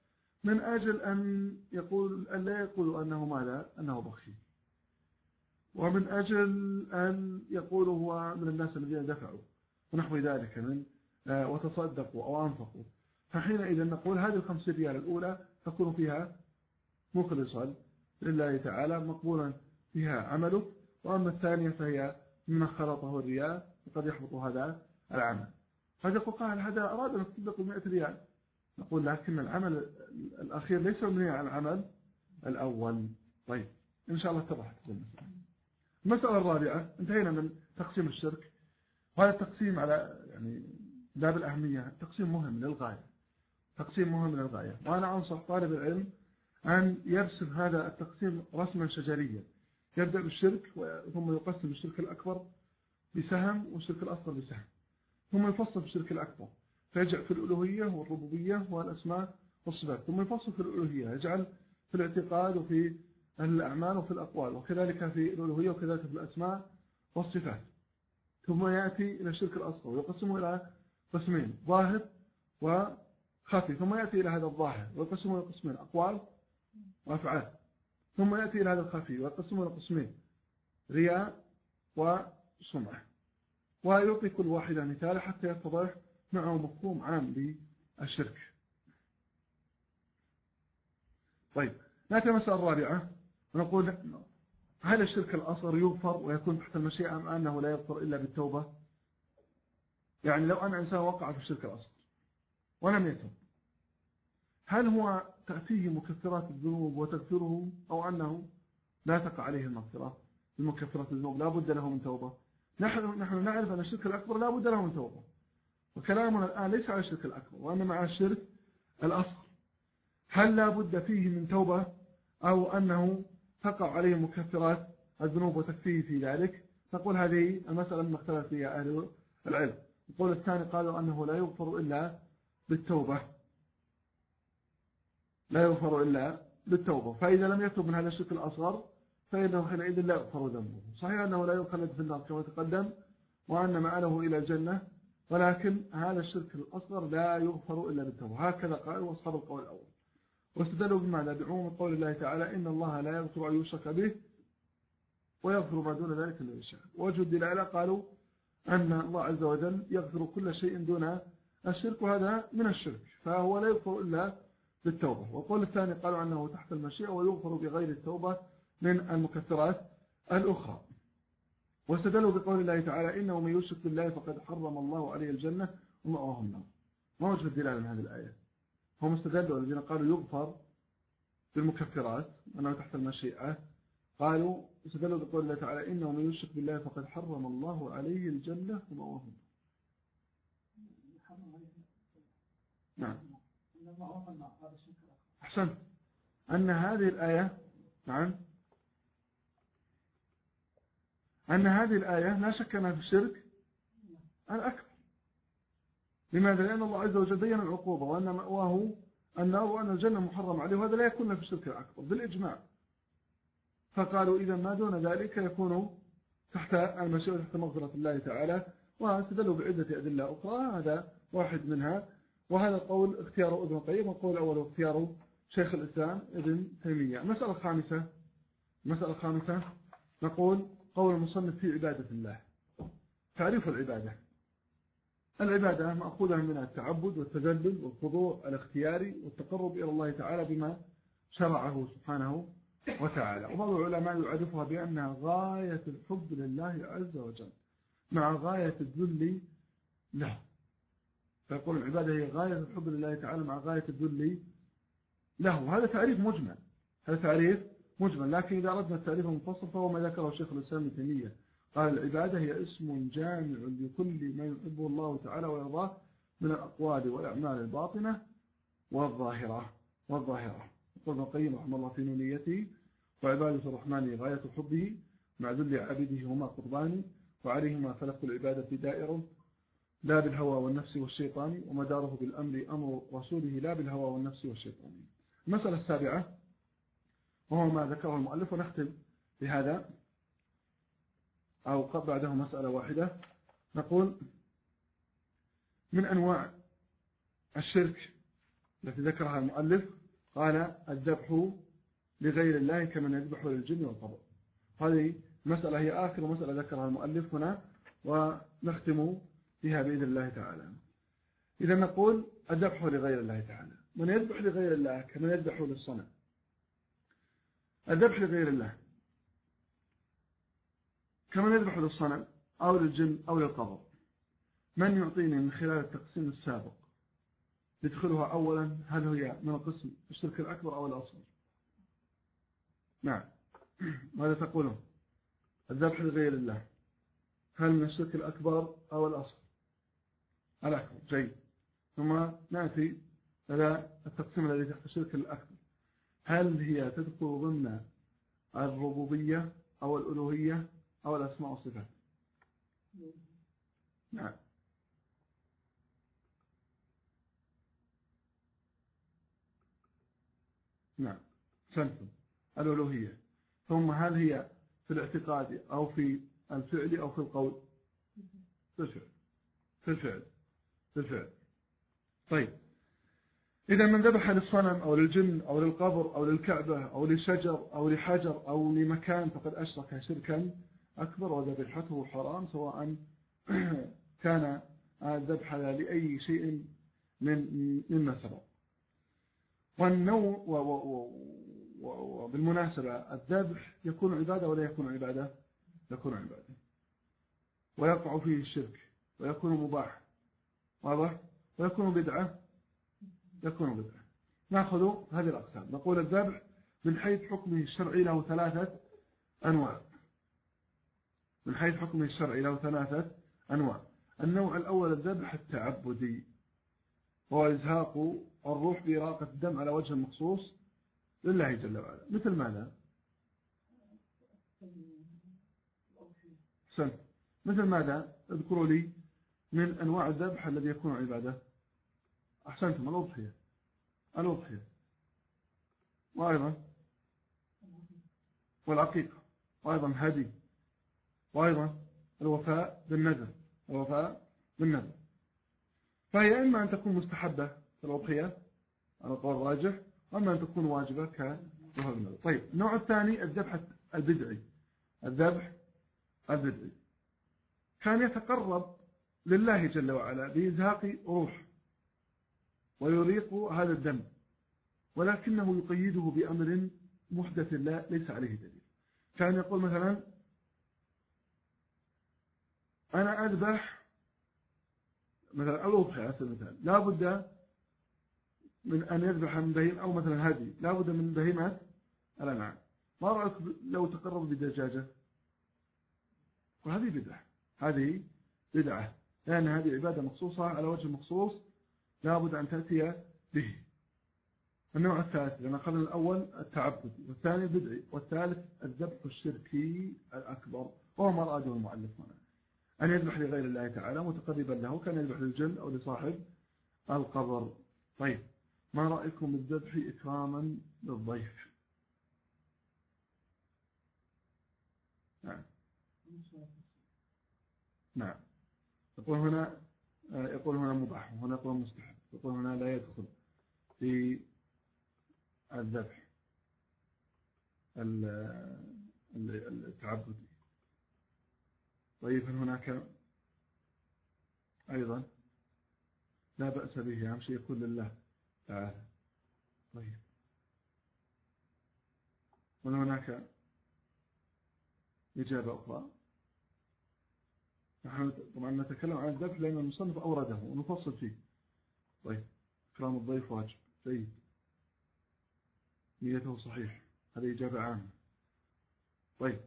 لا يقولوا أنه ماذا؟ أنه بخيل، ومن أجل أن يقولوا هو من الناس الذين دفعوا ونحو ذلك من وتصدقوا أو أنفقوا. فحينئذ نقول هذه 5 ريال الأولى تكون فيها مخلصا لله تعالى، مقبولا فيها عمله، وأما الثانية فهي مما خلطه الرياء وقد يحبط هذا العمل. هذا قال هذا أراد أن يتصدق ب100 ريال، نقول لكن العمل الأخير ليس مبني على العمل الأول. طيب، إن شاء الله اتضحت المسألة الرابعة. انتهينا من تقسيم الشرك، وهذا التقسيم على باب الأهمية تقسيم مهم للغاية، وأنا أنصح طالب العلم أن يرسم هذا التقسيم رسما شجريا، يبدأ بالشرك ثم يقسم الشرك الأكبر بسهم والشرك الأصغر بسهم، ثم يفصل في الشرك الأكبر فيجعل في الألوهية والربوبية والأسماء والصفات، ثم يفصل في الألوهية يجعل في الاعتقاد وفي الأعمال وفي الأقوال، وكذلك في الألوهية وكذلك في الأسماء والصفات. ثم يأتي إلى الشرك الأصغر ويقسمه إلى قسمين، ظاهر وخفي. ثم يأتي إلى هذا الظاهر ويقسمه إلى قسمين، أقوال وأفعال. ثم يأتي إلى هذا الخفي ويقسمه إلى قسمين، رياء وسمعة. ويعطي كل واحدة مثال حتى يتضح معه مفهوم عام للشرك. طيب، نأتي المسألة الرابعة ونقول: هل الشرك الأصغر يغفر ويكون تحت المشيئة أم أنه لا يغفر إلا بالتوبة؟ يعني لو أن إنسان وقع في الشرك الأصغر ولم يتوب، هل هو تأتيه مكفرات الذنوب وتغفره، أو أنه لا تقع عليه المغفرة بمكفرات الذنوب لا بد له من توبة؟ نحن نعرف أن الشرك الأكبر لا بد له من توبة، وكلامنا الآن ليس على الشرك الأكبر وإنما على الشرك الأصغر. هل لا بد فيه من توبة أو أنه تقع عليه مكفرات الذنوب وتكفيه في ذلك؟ نقول هذه المسألة من اختلف فيها أهل العلم. القول الثاني قالوا أنه لا يغفر إلا بالتوبة، لا يغفر إلا بالتوبة. فإذا لم يتوب من هذا الشرك الأصغر فإنه حينئذ لا يغفر ذنبه. صحيح أنه لا يخلد في النار كما تقدم وأن مآله إلى الجنة، ولكن هذا الشرك الأصغر لا يغفر إلا بالتوبة. هكذا قالوا أصحاب القول الأول، واستدلوا بماذا؟ بعموم قول الله تعالى: إن الله لا يغفر أن يشرك به ويغفر ما دون ذلك لمن يشاء. وجه الدلالة قالوا أن الله عز وجل يغفر كل شيء دون الشرك، وهذا من الشرك، فهو لا يغفر إلا بالتوبة. والقول الثاني قالوا أنه تحت المشيئة ويغفر بغير التوبة من المكفرات الأخرى. واستدلوا بقول الله تعالى: إنه من يشرك بالله فقد حرم الله عليه الجنة ومأواه النار. ما وجه الدلالة من هذه الآية؟ هم استدلوا الذين قالوا يغفر بالمكفرات أنه تحت المشيئة، قالوا استدلوا بقول الله تعالى: إنه من يشرك بالله فقد حرم الله عليه الجنة ومأواه النار. نعم، أحسنت. أن هذه الآية، نعم، أن هذه الآية لا شك أنها في الشرك الأكبر. لماذا؟ لأن الله عز وجل بين العقوبة وأن مأواه النار وأن الجنة محرم عليه، وهذا لا يكون في الشرك الأكبر بالإجماع. فقالوا إذا ما دون ذلك يكون تحت المشيئة تحت مغفرة الله تعالى. واستدلوا بعدة أدلة أخرى، هذا واحد منها. وهذا القول اختياره ابن القيم، والقول الأول اختياره شيخ الإسلام ابن تيمية. المسألة الخامسة نقول: قول المصنف في عبادة الله. تعريف العبادة مأخوذة من التعبد والتذلل والخضوع الاختياري والتقرب إلى الله تعالى بما شرعه سبحانه وتعالى. وبعض العلماء يعرفها بأنها غاية الحب لله عز وجل مع غاية الذل له. فيقول العبادة هي غاية الحب لله تعالى مع غاية الذل له. هذا تعريف مجمل، لكن إذا أردنا التعريف المفصل فهو ما ذكره شيخ الإسلام ابن تيمية. قال: العبادة هي اسم جامع لكل ما يحبه الله تعالى ويرضاه من الأقوال والأعمال الباطنة والظاهرة. يقول ابن القيم رحمه الله في نونيته: وعبادة الرحمن غاية حبه مع ذل عبده هما قربان، وعليهما فلك العبادة دائر لا بالهوى والنفس والشيطان، ومداره بالأمر أمر رسوله لا بالهوى والنفس والشيطان. المسألة السابعة وهو ما ذكره المؤلف، ونختم بهذا أو بعده مسألة واحدة. نقول: من أنواع الشرك التي ذكرها المؤلف قال: الذبح لغير الله كمن يذبح للجن والقبر. هذه مسألة هي آخر مسألة ذكرها المؤلف هنا، ونختم بها بإذن الله تعالى. إذا نقول: الذبح لغير الله تعالى، من يذبح لغير الله كمن يذبح للصنم. الذبح لغير الله كمن يذبح للصنم أو للجن أو للقبر. من يعطيني من خلال التقسيم السابق ندخلها أولا، هل هي من قسم الشرك الأكبر أو الأصغر؟ نعم، ماذا تقولون؟ الذبح لغير الله هل من الشرك الأكبر أو الأصغر؟ الأكبر. جيد. ثم نأتي إلى التقسيم الذي تحت الشرك الأكبر، هل هي تدخل ضمن الربوبية أو الألوهية أو الأسماء والصفات؟ نعم. نعم. سنتم الألوهية، ثم هل هي في الاعتقاد أو في الفعل أو في القول؟ في الفعل، في الفعل، في الفعل. طيب، إذا من ذبح للصنم أو للجن أو للقبر أو للكعبة أو لشجر أو لحجر أو لمكان فقد أشرك شركا أكبر، وذبحته حرام سواء كان الذبح لأي شيء مما سبق. والنوع وبالمناسبة الذبح يكون عبادة ولا يكون عبادة؟ يكون عبادة، ويقع فيه الشرك، ويكون مباح، واضح؟ ويكون بدعة، يكون بدعة. نأخذ هذه الأقسام. نقول الذبح من حيث حكمه الشرعي له 3 أنواع. من حيث حكمه الشرعي له 3 أنواع. النوع الأول الذبح التعبدي، وهو إزهاق الروح بإراقة الدم على وجه مخصوص لله جل وعلا. مثل ماذا؟ مثل ماذا؟ اذكروا لي من أنواع الذبح الذي يكون عبادة. أحسنتم، الأضحية، الأضحية، وأيضا والعقيقة، وأيضا هدي، وأيضا الوفاء بالنذر، الوفاء بالنذر. فهي إما أن تكون مستحبة في الأضحية على قول الراجح، وإما أن تكون واجبة كوفاء بالنذر. طيب، النوع الثاني الذبح البدعي. الذبح البدعي كان يتقرب لله جل وعلا بإزهاق روح ويريق هذا الدم، ولكنه يقيده بأمر محدث لا ليس عليه دليل. كان يقول مثلا أنا أذبح مثلا الأضحية على سبيل المثال، لا بد من أن يذبح من بهيمة، أو مثلا هذه لا بد من بهيمة الأنعام. ما رأيك لو تقرب بدجاجة؟ وهذه بدعة، هذه بدعة، لأن هذه عبادة مخصوصة على وجه مخصوص لا بد أن تأتي به. النوع الثالث، لأن قبل الأول التعبدي، والثاني البدعي، والثالث الذبح الشركي الأكبر، وهو ما أراده المؤلف هنا، أن يذبح لغير الله تعالى متقربا له، كان يذبح للجن أو لصاحب القبر. طيب، ما رأيكم بالذبح إكراما للضيف؟ نعم، نعم. يقول هنا مباح، وهنا يقول مستحب، يقول هنا لا يدخل في الذبح التعبدي. طيب، هناك أيضا لا بأس به، أهم شيء يكون لله تعالى. طيب، هناك إجابة أخرى. نحن طبعا نتكلم عن الذبح لأن المصنف أورده ونفصل فيه. طيب، إكرام الضيف واجب، جيد، نيته صحيح، هذه إجابة عامة. طيب،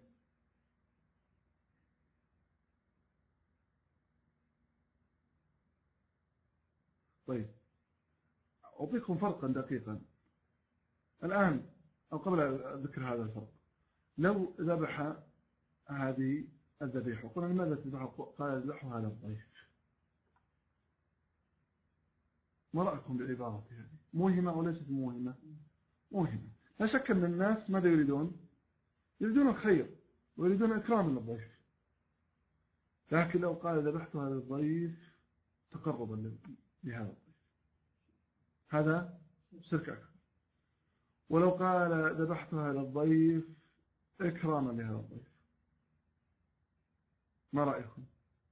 أعطيكم فرقا دقيقا الآن، أو قبل ذكر هذا الفرق. لو ذبح هذه الذبيحة وقلنا لماذا تذبحها؟ قال يذبحها هذا الضيف. ما رأيكم بالعبارة هذه؟ موهمة أو ليست موهمة؟ موهمة. لا شك أن الناس ماذا يريدون؟ يريدون الخير ويريدون إكرام للضيف، لكن لو قال ذبحت هذا الضيف تقربا لهذا الضيف، هذا شرك أكبر. ولو قال ذبحت هذا الضيف إكراما لهذا الضيف، ما رأيكم؟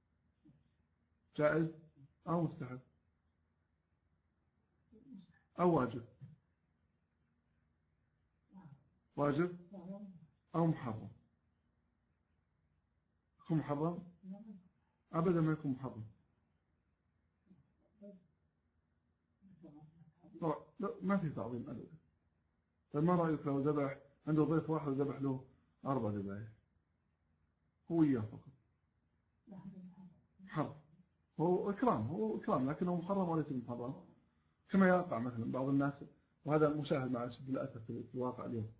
جائز أو مستحب أو واجب؟ واجب أو محرم؟ يكون محرم؟ أبدا ما يكون محرم. لا، ما في تعظيم أبدا. فما رأيك لو ذبح عنده ضيف واحد وذبح له 4 ذبائح هو إياه فقط؟ محرم. هو إكرام لكنه محرم وليس محرم، كما يقع مثلا بعض الناس، وهذا مشاهد مع شد الأسف في الواقع اليوم.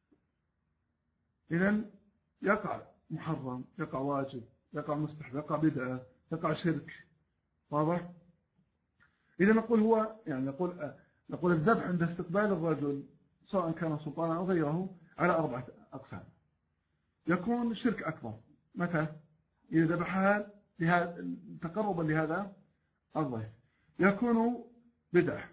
إذن يقع محرم، يقع واجب، يقع مستحب، يقع بدعة، يقع شرك، واضح؟ إذا نقول هو يعني نقول الذبح عند استقبال الرجل سواء كان سلطانا أو غيره على 4 أقسام. يكون شرك أكبر متى؟ إذا ذبحها تقربا لهذا الضيف. يكون بدعة،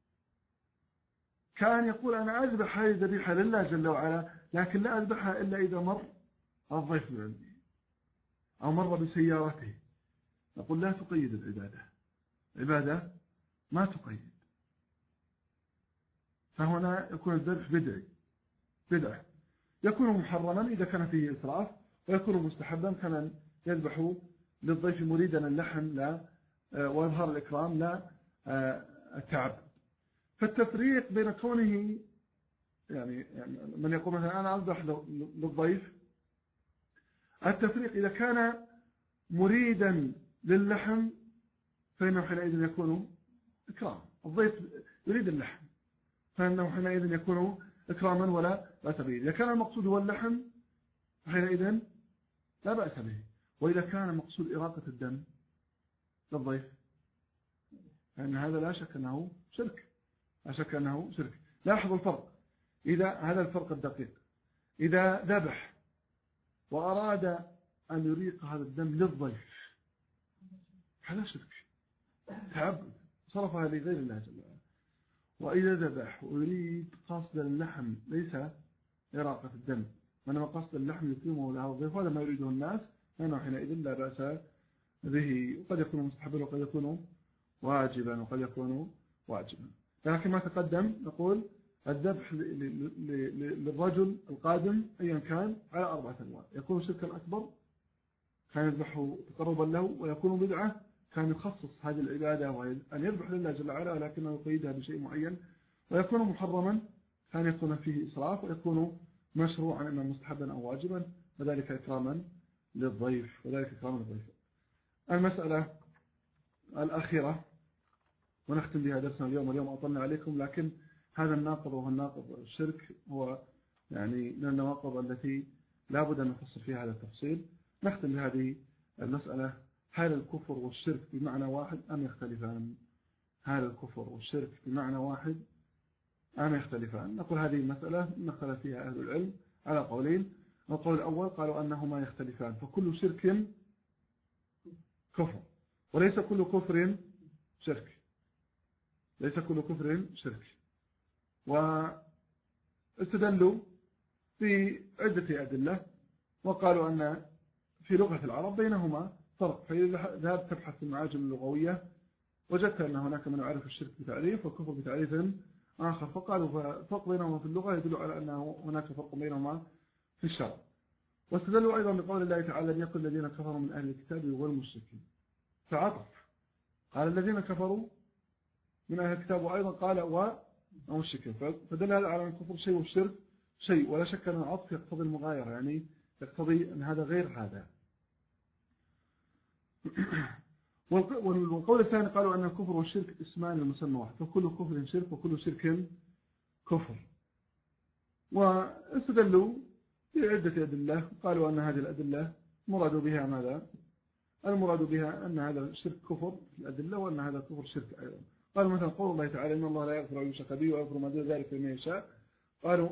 كان يقول أنا أذبح هذه الذبيحة لله جل وعلا، لكن لا أذبحها إلا إذا مر الضيف بعندي أو مر بسيارته. نقول لا تقيد العبادة ما تقيد، فهنا يكون الذبح بدعة. يكون محرما إذا كان فيه إسراف، ويكون مستحبا كمن يذبح للضيف مريدا اللحم لا وإظهار الإكرام لا التعب. فالتفريق بين كونه يعني من يقول مثلا أنا أذبح للضيف، التفريق إذا كان مريدا للحم فإنه حينئذ يكون إكرام. الضيف يريد اللحم فإنه حينئذ يكون إكراما ولا بأس به. إذا كان المقصود هو اللحم حينئذ لا بأس به. وإذا كان المقصود إراقة الدم للضيف فإن هذا لا شك أنه شرك، لاحظوا الفرق، إذا هذا الفرق الدقيق. إذا ذبح وأراد أن يريق هذا الدم للضيف هذا شرك، تعبد، صرفها لغير الله جل وعلا. وإذا ذبح ويريد قصد اللحم ليس إراقة الدم، وإنما قصد اللحم يقيمه له الضيف، وهذا ما يريده الناس، فإنه حينئذ لا بأس به. وقد يكون مستحبا وقد يكون واجبا. لكن ما تقدم نقول الذبح للرجل القادم أيا كان على 4 أنواع. يكون شركا أكبر كان يذبحه تقربا له، ويكون بدعة كان يخصص هذه العبادة وأن يذبح لله جل وعلا ولكنه يقيدها بشيء معين، ويكون محرما كان يكون فيه إسراف، ويكون مشروعا إما مستحبا أو واجبا، وذلك إكراما للضيف. المسألة الأخيرة ونختم بها درسنا اليوم أطلنا عليكم، لكن هذا الناقض وهو الناقض الشرك هو يعني من النواقض التي لا بد أن نفصل فيها هذا التفصيل. نختم بهذه المسألة: هل الكفر والشرك بمعنى واحد أم يختلفان؟ نقول هذه المسألة نقل فيها أهل العلم على قولين. القول الأول قالوا أنهما يختلفان، فكل شرك كفر وليس كل كفر شرك، واستدلوا بعدة أدلة وقالوا أن في لغة العرب بينهما فرق. فإذا ذهبت تبحث في المعاجم اللغوية وجدت أن هناك من يعرف الشرك بتعريف والكفر بتعريف آخر، فقالوا فرق بينهما في اللغة يدل على أن هناك فرق بينهما في الشرع. واستدلوا أيضا بقول الله تعالى: يقول الذين كفروا من أهل الكتاب والمشركين، فعطف قال الذين كفروا من أهل الكتاب، وأيضا قال والمشركين، فدل هذا على أن الكفر شيء والشرك شيء، ولا شك أن العطف يقتضي المغايرة، يعني يقتضي أن هذا غير هذا. والقول الثاني قالوا أن الكفر والشرك اسمان المسمى واحد، فكل كفر شرك وكل شرك كفر. واستدلوا بعدة أدلة، قالوا أن هذه الأدلة مراد بها ماذا؟ المراد بها أن هذا الشرك كفر في الأدلة، وأن هذا الكفر شرك أيضا. قالوا مثلا قول الله تعالى: إن الله لا يغفر أن يشرك به ويغفر ما دون ذلك لمن يشاء. قالوا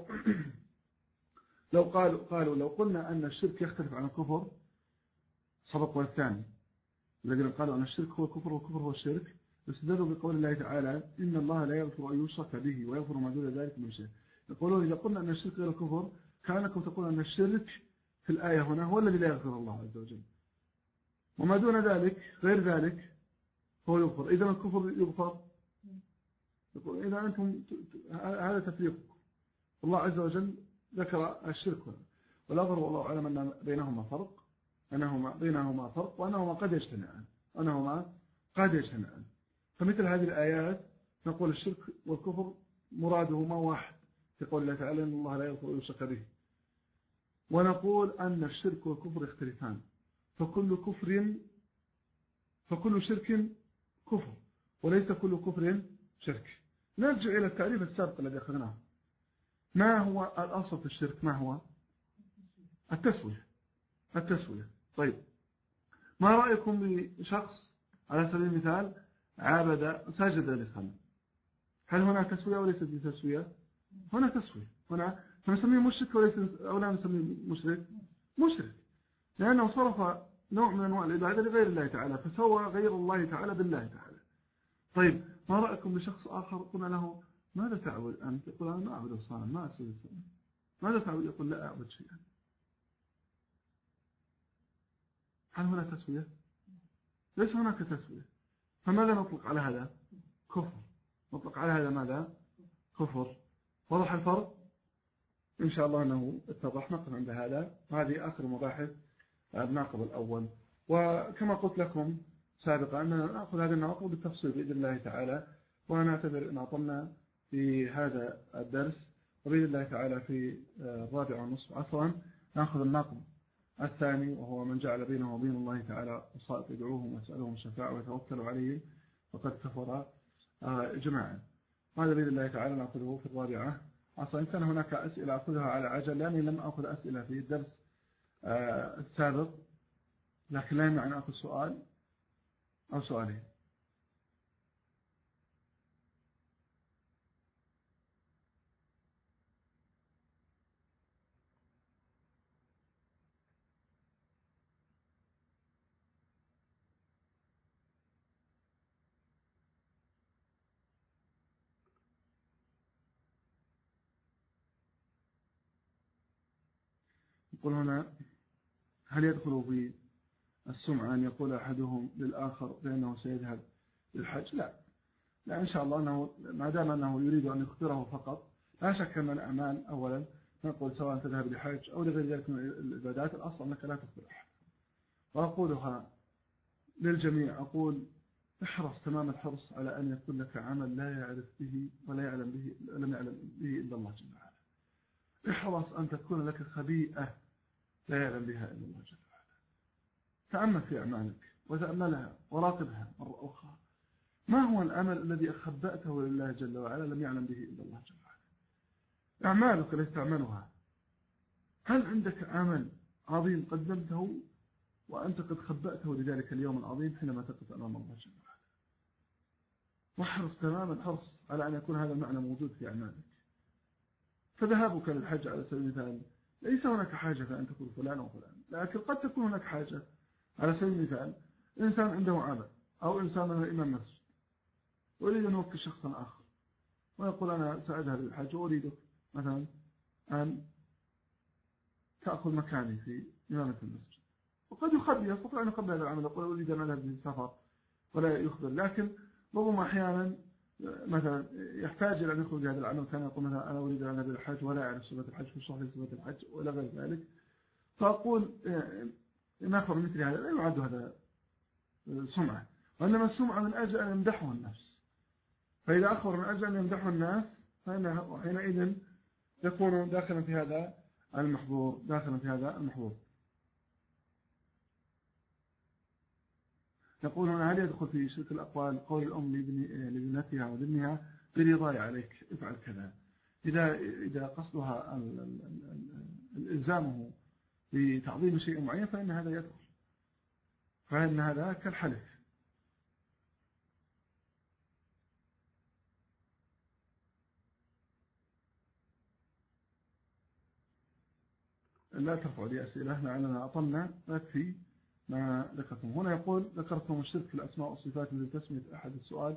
لو قلنا أن الشرك يختلف عن الكفر سبق والثاني، الذين قالوا أن الشرك هو الكفر والكفر هو الشرك، استدلوا بقول الله تعالى: إن الله لا يغفر أن يشرك به ويغفر ما دون ذلك لمن يشاء. يقولون إذا قلنا أن الشرك غير الكفر كأنكم تقولون أن الشرك في الآية هنا هو الذي لا يغفر الله عز وجل، وما دون ذلك غير ذلك هو يغفر. إذا الكفر يغفر، يقول إذا أنتم هذا تفريقكم. الله عز وجل ذكر الشرك والأغر، والله أعلم أن بينهما فرق، وأنهما قد يجتمعان. فمثل هذه الآيات نقول الشرك والكفر مرادهما واحد في قول الله تعالى: إن الله لا يغفر أن يشرك به. ونقول أن الشرك والكفر يختلفان، فكل شرك كفر وليس كل كفر شرك. نرجع إلى التعريف السابق الذي أخذناه. ما هو الأصل في الشرك؟ ما هو التسوية. طيب، ما رأيكم بشخص على سبيل المثال ساجد لصنم؟ هل هنا تسوية وليست بتسوية؟ هنا تسوية، هنا فنسميه مشرك وليس أو لا نسميه مشرك؟ مشرك، لأنه صرف نوع من أنواع العبادة لغير الله تعالى، فسوى غير الله تعالى بالله تعالى. طيب ما رأيكم بشخص آخر قلنا له ماذا تعبد أنت؟ يقول أنا ما أعبد الصنم، ما أسجد الصنم. ماذا تعبد؟ يقول لا أعبد شيئا. هل هنا تسوية؟ ليس هناك تسوية. فماذا نطلق على هذا؟ كفر. نطلق على هذا ماذا؟ كفر. واضح الفرق؟ إن شاء الله أنه اتضح. نقف عند هذا. هذه آخر مباحث الناقض الأول. وكما قلت لكم سابقا أننا نأخذ هذا الناقض بالتفصيل بإذن الله تعالى، ونعتبر أن أطلنا في هذا الدرس، وبإذن الله تعالى في 4:30 عصرا نأخذ الناقض الثاني، وهو من جعل بينه وبين الله تعالى وسائط يدعوهم ويسألهم الشفاعة ويتوكلوا عليهم فقد كفر جماعا. هذا بإذن الله تعالى نأخذه في 4 عصرا. إن كان هناك أسئلة أخذها على عجل، لأني لم أخذ أسئلة في الدرس السابق، لكن لا يمنع أن أخذ سؤال أو سؤالين. يقول هنا هل يدخل في السمعة أن يقول أحدهم للآخر بأنه سيذهب للحج؟ لا إن شاء الله أنه ما دام أنه يريد أن يخبره فقط. لا شك أن الأعمال أولا نقول سواء تذهب لحج أو لغير ذلك من العبادات الأصل أنك لا تخبر أحد. وأقولها للجميع، أقول احرص تمام الحرص على أن يكون لك عمل لا يعرف به ولا يعلم به، لم يعلم به إلا الله جل وعلا. احرص أن تكون لك خبيئة لا يعلم بها إلا الله جل وعلا. تأمل في أعمالك وتأملها وراقبها مرة أخرى. ما هو العمل الذي أخبأته لله جل وعلا لم يعلم به إلا الله جل وعلا؟ أعمالك التي تعملها، هل عندك عمل عظيم قدمته وأنت قد خبأته لذلك اليوم العظيم حينما تقف أمام الله جل وعلا؟ واحرص تمام الحرص على أن يكون هذا المعنى موجود في أعمالك. فذهابك للحج على سبيل المثال ليس هناك حاجة أن تقول فلان وفلان، لكن قد تكون هناك حاجة. على سبيل المثال إنسان عنده عمل أو إنسان من الإمام مسجد ويريد أن يوكل شخصا آخر ويقول أنا سأذهب للحج وأريدك مثلا أن تأخذ مكاني في إمامة المسجد، وقد يستطيع أن يقبل هذا العمل يقول أريد أن أذهب للسفر ولا يخبر. لكن ربما أحيانا مثلا يحتاج إلى أن يخرج هذا العمل، كان يقول مثلا أنا أريد أن أذهب للحج ولا أعرف صفة الحج في شرح صفة الحج ولا غير ذلك. فأقول نأخذ مثل هذا لا يعد هذا سمعة، وإنما السمعة من أجل أن يمدحه الناس. فإذا أخبر من أجل أن يمدحه الناس فإنه حينئذ يكون داخلا في هذا المحظور. يقولون هل يدخل في شرك الأقوال قول الأم لابنتها وابنها برضاي عليك افعل كذا، إذا قصدها الإلزامه بتعظيم شيء معين فإن هذا يدخل، فإن هذا كالحلف. لا ترفع لي أسئلة لعلنا أطلنا يكفي ما ذكرتم. هنا يقول ذكرتم الشرك في الأسماء والصفات التي تسمية أحد السؤال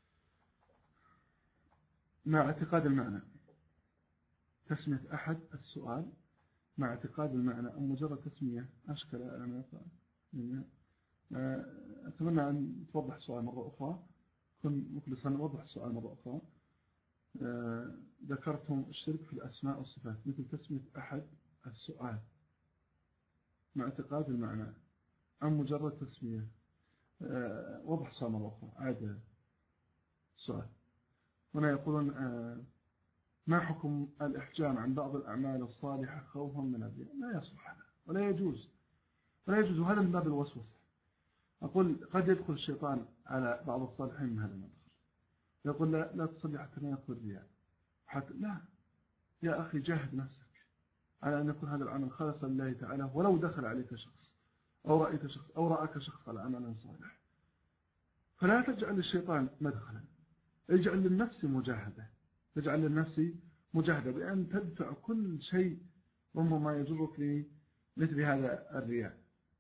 مع اعتقاد المعنى. تسمية أحد السؤال مع اعتقاد المعنى أم مجرد تسمية؟ أشكل أنا أتمنى أن توضح السؤال مرة أخرى، كن مخلصا نوضح السؤال مرة أخرى. ذكرتم الشرك في الأسماء والصفات مثل تسمية أحد السؤال مع اعتقاد المعنى أم مجرد تسمية؟ وضح السؤال مرة أخرى، عاد السؤال. هنا يقولون ما حكم الإحجام عن بعض الأعمال الصالحة خوفا من الرياء؟ لا يصلح هذا ولا يجوز هذا من باب الوسوسة. أقول قد يدخل الشيطان على بعض الصالحين من هذا المدخل، يقول لا تصلي حتى لا يدخل الرياء، لا يا أخي جاهد نفسك على أن يكون هذا العمل خالصا لله تعالى، ولو دخل عليك شخص أو رأك شخص على عمل صالح، فلا تجعل للشيطان مدخلا، اجعل للنفس مجاهدة، تجعل للنفس مجاهدة بأن تدفع كل شيء ربما يجرك لمثل هذا الرياء.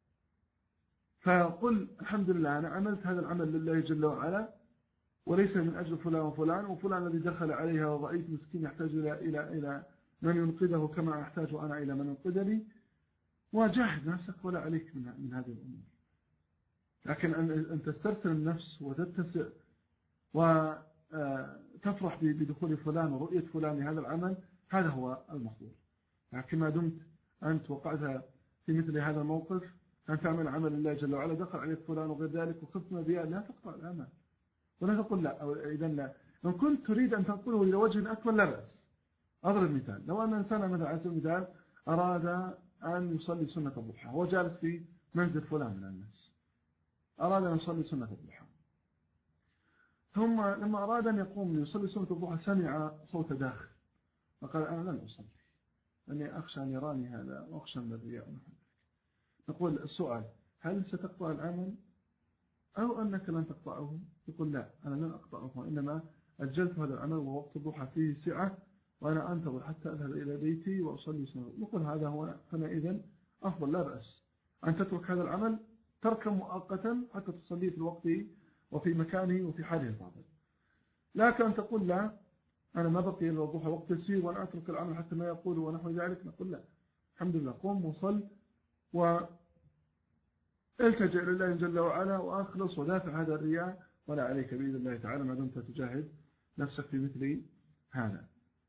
فقل الحمد لله أنا عملت هذا العمل لله جل وعلا وليس من أجل فلان وفلان وفلان الذي دخل عليها ورأيت مسكين يحتاج إلى من ينقذه كما أحتاج أنا إلى من ينقذني، وجاهد نفسك ولا عليك من هذه الأمور. لكن أن تسترسل النفس وتتسع وتفرح بدخول فلان ورؤية فلان لهذا العمل، هذا هو المحظور. لكن ما دمت أنت وقعت في مثل هذا الموقف أن تعمل عمل الله جل وعلا دخل عليك فلان وغير ذلك وخفت ما بها، لا تقطع العمل ولا تقول لا أو إذا لا. لو كنت تريد أن تنقله إلى وجه أكمل لا بأس. أضرب مثال، لو أن إنسان مثلا على سبيل المثال أراد أن يصلي سنة الضحى، هو جالس في منزل فلان من الناس أراد أن يصلي سنة الضحى، ثم لما أراد أن يقوم يصلي سنة الضحى سمع صوت داخل فقال أنا لن أصلي لأني أخشى أن يراني هذا وأخشى من الرياء. نقول السؤال هل ستقطع العمل أو أنك لن تقطعه؟ يقول لا أنا لن أقطعه، إنما أجلت هذا العمل ووقت الضحى فيه سعة وأنا أنتظر حتى أذهب إلى بيتي وأصلي سنة. نقول هذا هو فنئذ أفضل لا بأس أن تترك هذا العمل تركا مؤقتا حتى تصلي في الوقت وفي مكانه وفي حاله الفاضل. لكن أن تقول لا أنا ما بقي إلا الضحى وقت يسير وأنا أترك العمل حتى ما يقول ونحو ذلك، نقول لا الحمد لله قم وصل والتجأ إلى الله جل وعلا وأخلص ودافع هذا الرياء ولا عليك بإذن الله تعالى ما دمت تجاهد نفسك في مثل هذا.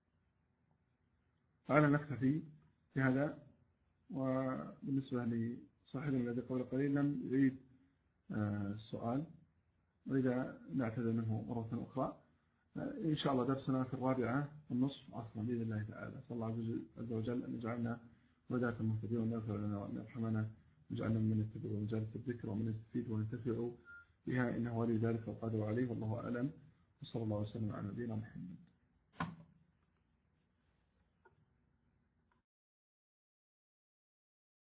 فعلا نكتفي بهذا. وبالنسبة لصاحبنا الذي قبل قليل لم يعيد السؤال وإذا نعتذر منه مرة أخرى. إن شاء الله درسنا في 4:30 عصرا بإذن الله تعالى. صلى الله عز وجل أن يجعلنا وذات المهتدين وأن يغفر لنا وأن يرحمنا ويجعلنا من يتبعوا مجالس الذكر ومن يستفيد وينتفعوا بها إنه ولي ذلك والقادر عليه والله أعلم. وصلى الله وسلم على نبينا محمد.